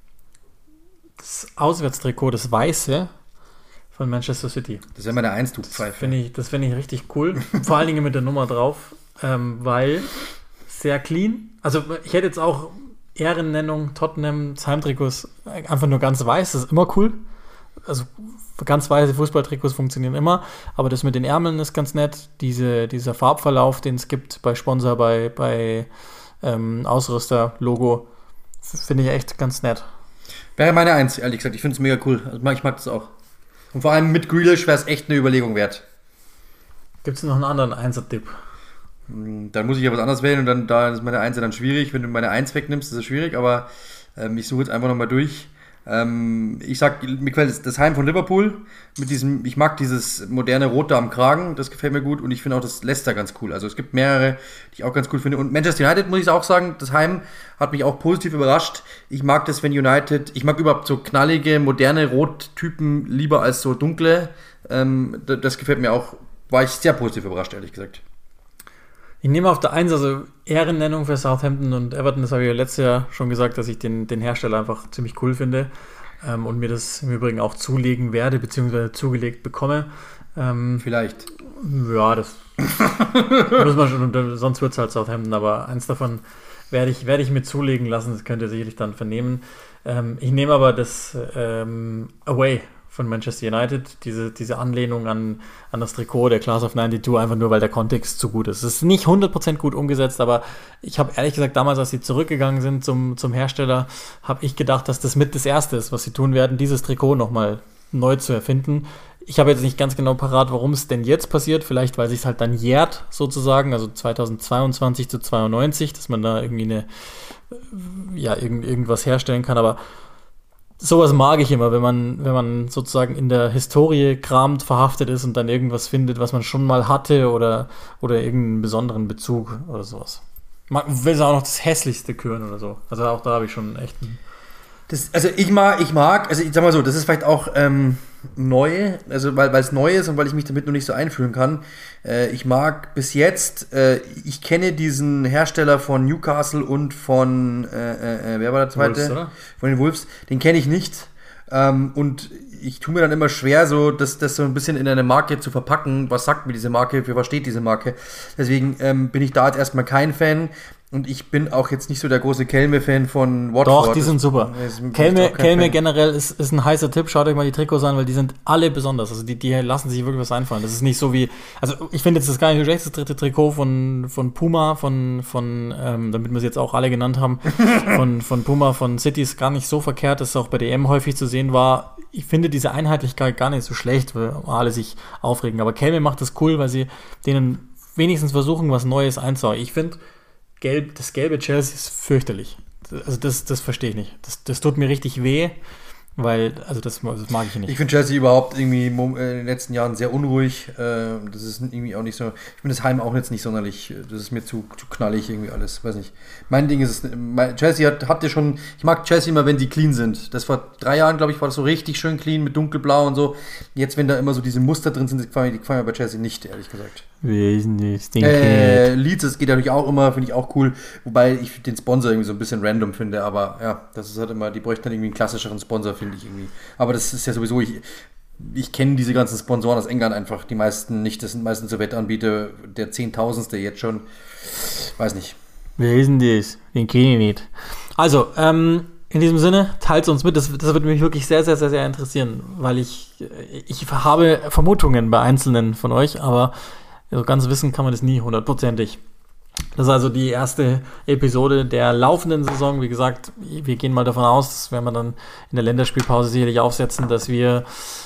das Auswärtstrikot, das Weiße von Manchester City. Das wäre meine 1, du Pfeife. Das finde ich richtig cool. Vor allen Dingen mit der Nummer drauf, weil sehr clean. Also ich hätte jetzt auch Ehrennennung Tottenham Heimtrikots einfach nur ganz weiß, das ist immer cool. Also ganz weiße Fußballtrikots funktionieren immer, aber das mit den Ärmeln ist ganz nett. Dieser Farbverlauf, den es gibt bei Sponsor, bei Ausrüster-Logo, finde ich echt ganz nett. Wäre meine 1, ehrlich gesagt. Ich finde es mega cool. Also ich mag das auch. Und vor allem mit Grealish wäre es echt eine Überlegung wert. Gibt es noch einen anderen 1er-Tipp? Dann muss ich ja was anderes wählen und dann da ist meine 1 dann schwierig. Wenn du meine 1 wegnimmst, ist es schwierig, aber ich suche jetzt einfach nochmal durch. Ich sag, mir gefällt das Heim von Liverpool mit diesem, ich mag dieses moderne Rot da am Kragen, das gefällt mir gut und ich finde auch das Leicester ganz cool. Also es gibt mehrere, die ich auch ganz cool finde. Und Manchester United, muss ich auch sagen, das Heim hat mich auch positiv überrascht. Ich mag das, wenn United, ich mag überhaupt so knallige, moderne Rottypen lieber als so dunkle. Das gefällt mir auch, war ich sehr positiv überrascht, ehrlich gesagt. Ich nehme auf der 1, also Ehrennennung für Southampton und Everton, das habe ich ja letztes Jahr schon gesagt, dass ich den Hersteller einfach ziemlich cool finde und mir das im Übrigen auch zulegen werde, beziehungsweise zugelegt bekomme. Vielleicht. Ja, das muss man schon, sonst wird es halt Southampton, aber eins davon werde ich mir zulegen lassen, das könnt ihr sicherlich dann vernehmen. Ich nehme aber das Away von Manchester United, diese Anlehnung an das Trikot der Class of 92, einfach nur, weil der Kontext zu gut ist. Es ist nicht 100% gut umgesetzt, aber ich habe ehrlich gesagt damals, als sie zurückgegangen sind zum Hersteller, habe ich gedacht, dass das mit das Erste ist, was sie tun werden, dieses Trikot nochmal neu zu erfinden. Ich habe jetzt nicht ganz genau parat, warum es denn jetzt passiert, vielleicht weil sich es halt dann jährt sozusagen, also 2022 zu 92, dass man da irgendwie irgendwas herstellen kann, aber sowas mag ich immer, wenn man sozusagen in der Historie kramt, verhaftet ist und dann irgendwas findet, was man schon mal hatte oder irgendeinen besonderen Bezug oder sowas. Man will es auch noch das Hässlichste küren oder so. Also auch da habe ich schon echt ich mag, also ich sag mal so, das ist vielleicht auch neu, also weil es neu ist und weil ich mich damit noch nicht so einfühlen kann. Ich mag bis jetzt, ich kenne diesen Hersteller von Newcastle und von, wer war der zweite? Wolves, oder? Von den Wolves, den kenne ich nicht. Und ich tue mir dann immer schwer, so das so ein bisschen in eine Marke zu verpacken. Was sagt mir diese Marke? Für was steht diese Marke? Deswegen bin ich da jetzt erstmal kein Fan. Und ich bin auch jetzt nicht so der große Kelme-Fan von Watford. Doch, die sind super. Kelme generell ist ein heißer Tipp. Schaut euch mal die Trikots an, weil die sind alle besonders. Also die lassen sich wirklich was einfallen. Das ist nicht so wie, also ich finde jetzt das gar nicht so schlecht, das dritte Trikot von Puma, damit wir es jetzt auch alle genannt haben, von Puma, von City ist gar nicht so verkehrt, dass es auch bei DM häufig zu sehen war. Ich finde diese Einheitlichkeit gar nicht so schlecht, weil alle sich aufregen. Aber Kelme macht das cool, weil sie denen wenigstens versuchen, was Neues einzuhauen. Ich finde, das gelbe Chelsea ist fürchterlich. Also das verstehe ich nicht. Das tut mir richtig weh, weil, also das mag ich nicht. Ich finde Chelsea überhaupt irgendwie in den letzten Jahren sehr unruhig. Das ist irgendwie auch nicht so. Ich finde das Heim auch jetzt nicht sonderlich. Das ist mir zu knallig irgendwie alles. Weiß nicht. Mein Ding ist Chelsea hatte schon. Ich mag Chelsea immer, wenn die clean sind. Das vor 3 Jahren, glaube ich, war das so richtig schön clean mit dunkelblau und so. Jetzt, wenn da immer so diese Muster drin sind, die gefallen mir bei Chelsea nicht, ehrlich gesagt. Leeds, das geht natürlich auch immer, finde ich auch cool. Wobei ich den Sponsor irgendwie so ein bisschen random finde. Aber ja, das ist halt immer. Die bräuchten dann irgendwie einen klassischeren Sponsor, finde ich irgendwie. Aber das ist ja sowieso, ich kenne diese ganzen Sponsoren aus England einfach, die meisten nicht, das sind meistens so Wettanbieter, der Zehntausendste jetzt schon, weiß nicht. Wer ist denn das? Den kenne ich nicht. Also, in diesem Sinne, teilt uns mit, das würde mich wirklich sehr, sehr, sehr, sehr interessieren, weil ich habe Vermutungen bei Einzelnen von euch, aber so ganz wissen kann man das nie 100%ig. Das ist also die erste Episode der laufenden Saison. Wie gesagt, wir gehen mal davon aus, das werden wir dann in der Länderspielpause sicherlich aufsetzen, dass wir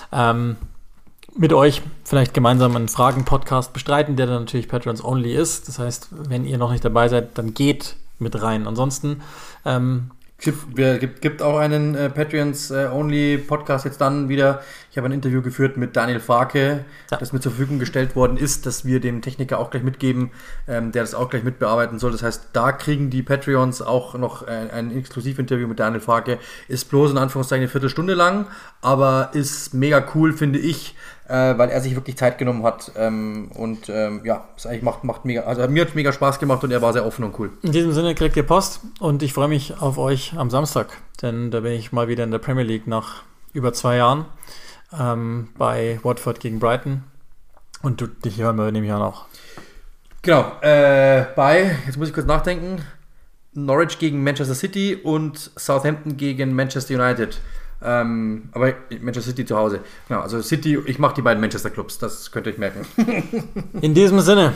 mit euch vielleicht gemeinsam einen Fragen-Podcast bestreiten, der dann natürlich Patrons Only ist. Das heißt, wenn ihr noch nicht dabei seid, dann geht mit rein. Ansonsten Gibt auch einen Patreons-Only-Podcast jetzt dann wieder. Ich habe ein Interview geführt mit Daniel Farke, das mir zur Verfügung gestellt worden ist, dass wir dem Techniker auch gleich mitgeben, der das auch gleich mitbearbeiten soll. Das heißt, da kriegen die Patreons auch noch ein Exklusivinterview mit Daniel Farke. Ist bloß in Anführungszeichen eine Viertelstunde lang, aber ist mega cool, finde ich, weil er sich wirklich Zeit genommen hat. Ist eigentlich macht mega, also mir hat mega Spaß gemacht und er war sehr offen und cool. In diesem Sinne kriegt ihr Post und ich freue mich auf euch am Samstag, denn da bin ich mal wieder in der Premier League nach über 2 Jahren bei Watford gegen Brighton und dich hören wir nämlich auch. Genau, jetzt muss ich kurz nachdenken, Norwich gegen Manchester City und Southampton gegen Manchester United. Aber Manchester City zu Hause. Genau, also City, ich mache die beiden Manchester Clubs, das könnt ihr euch merken. In diesem Sinne.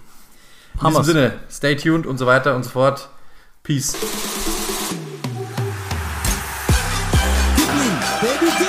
Stay tuned und so weiter und so fort. Peace. Baby,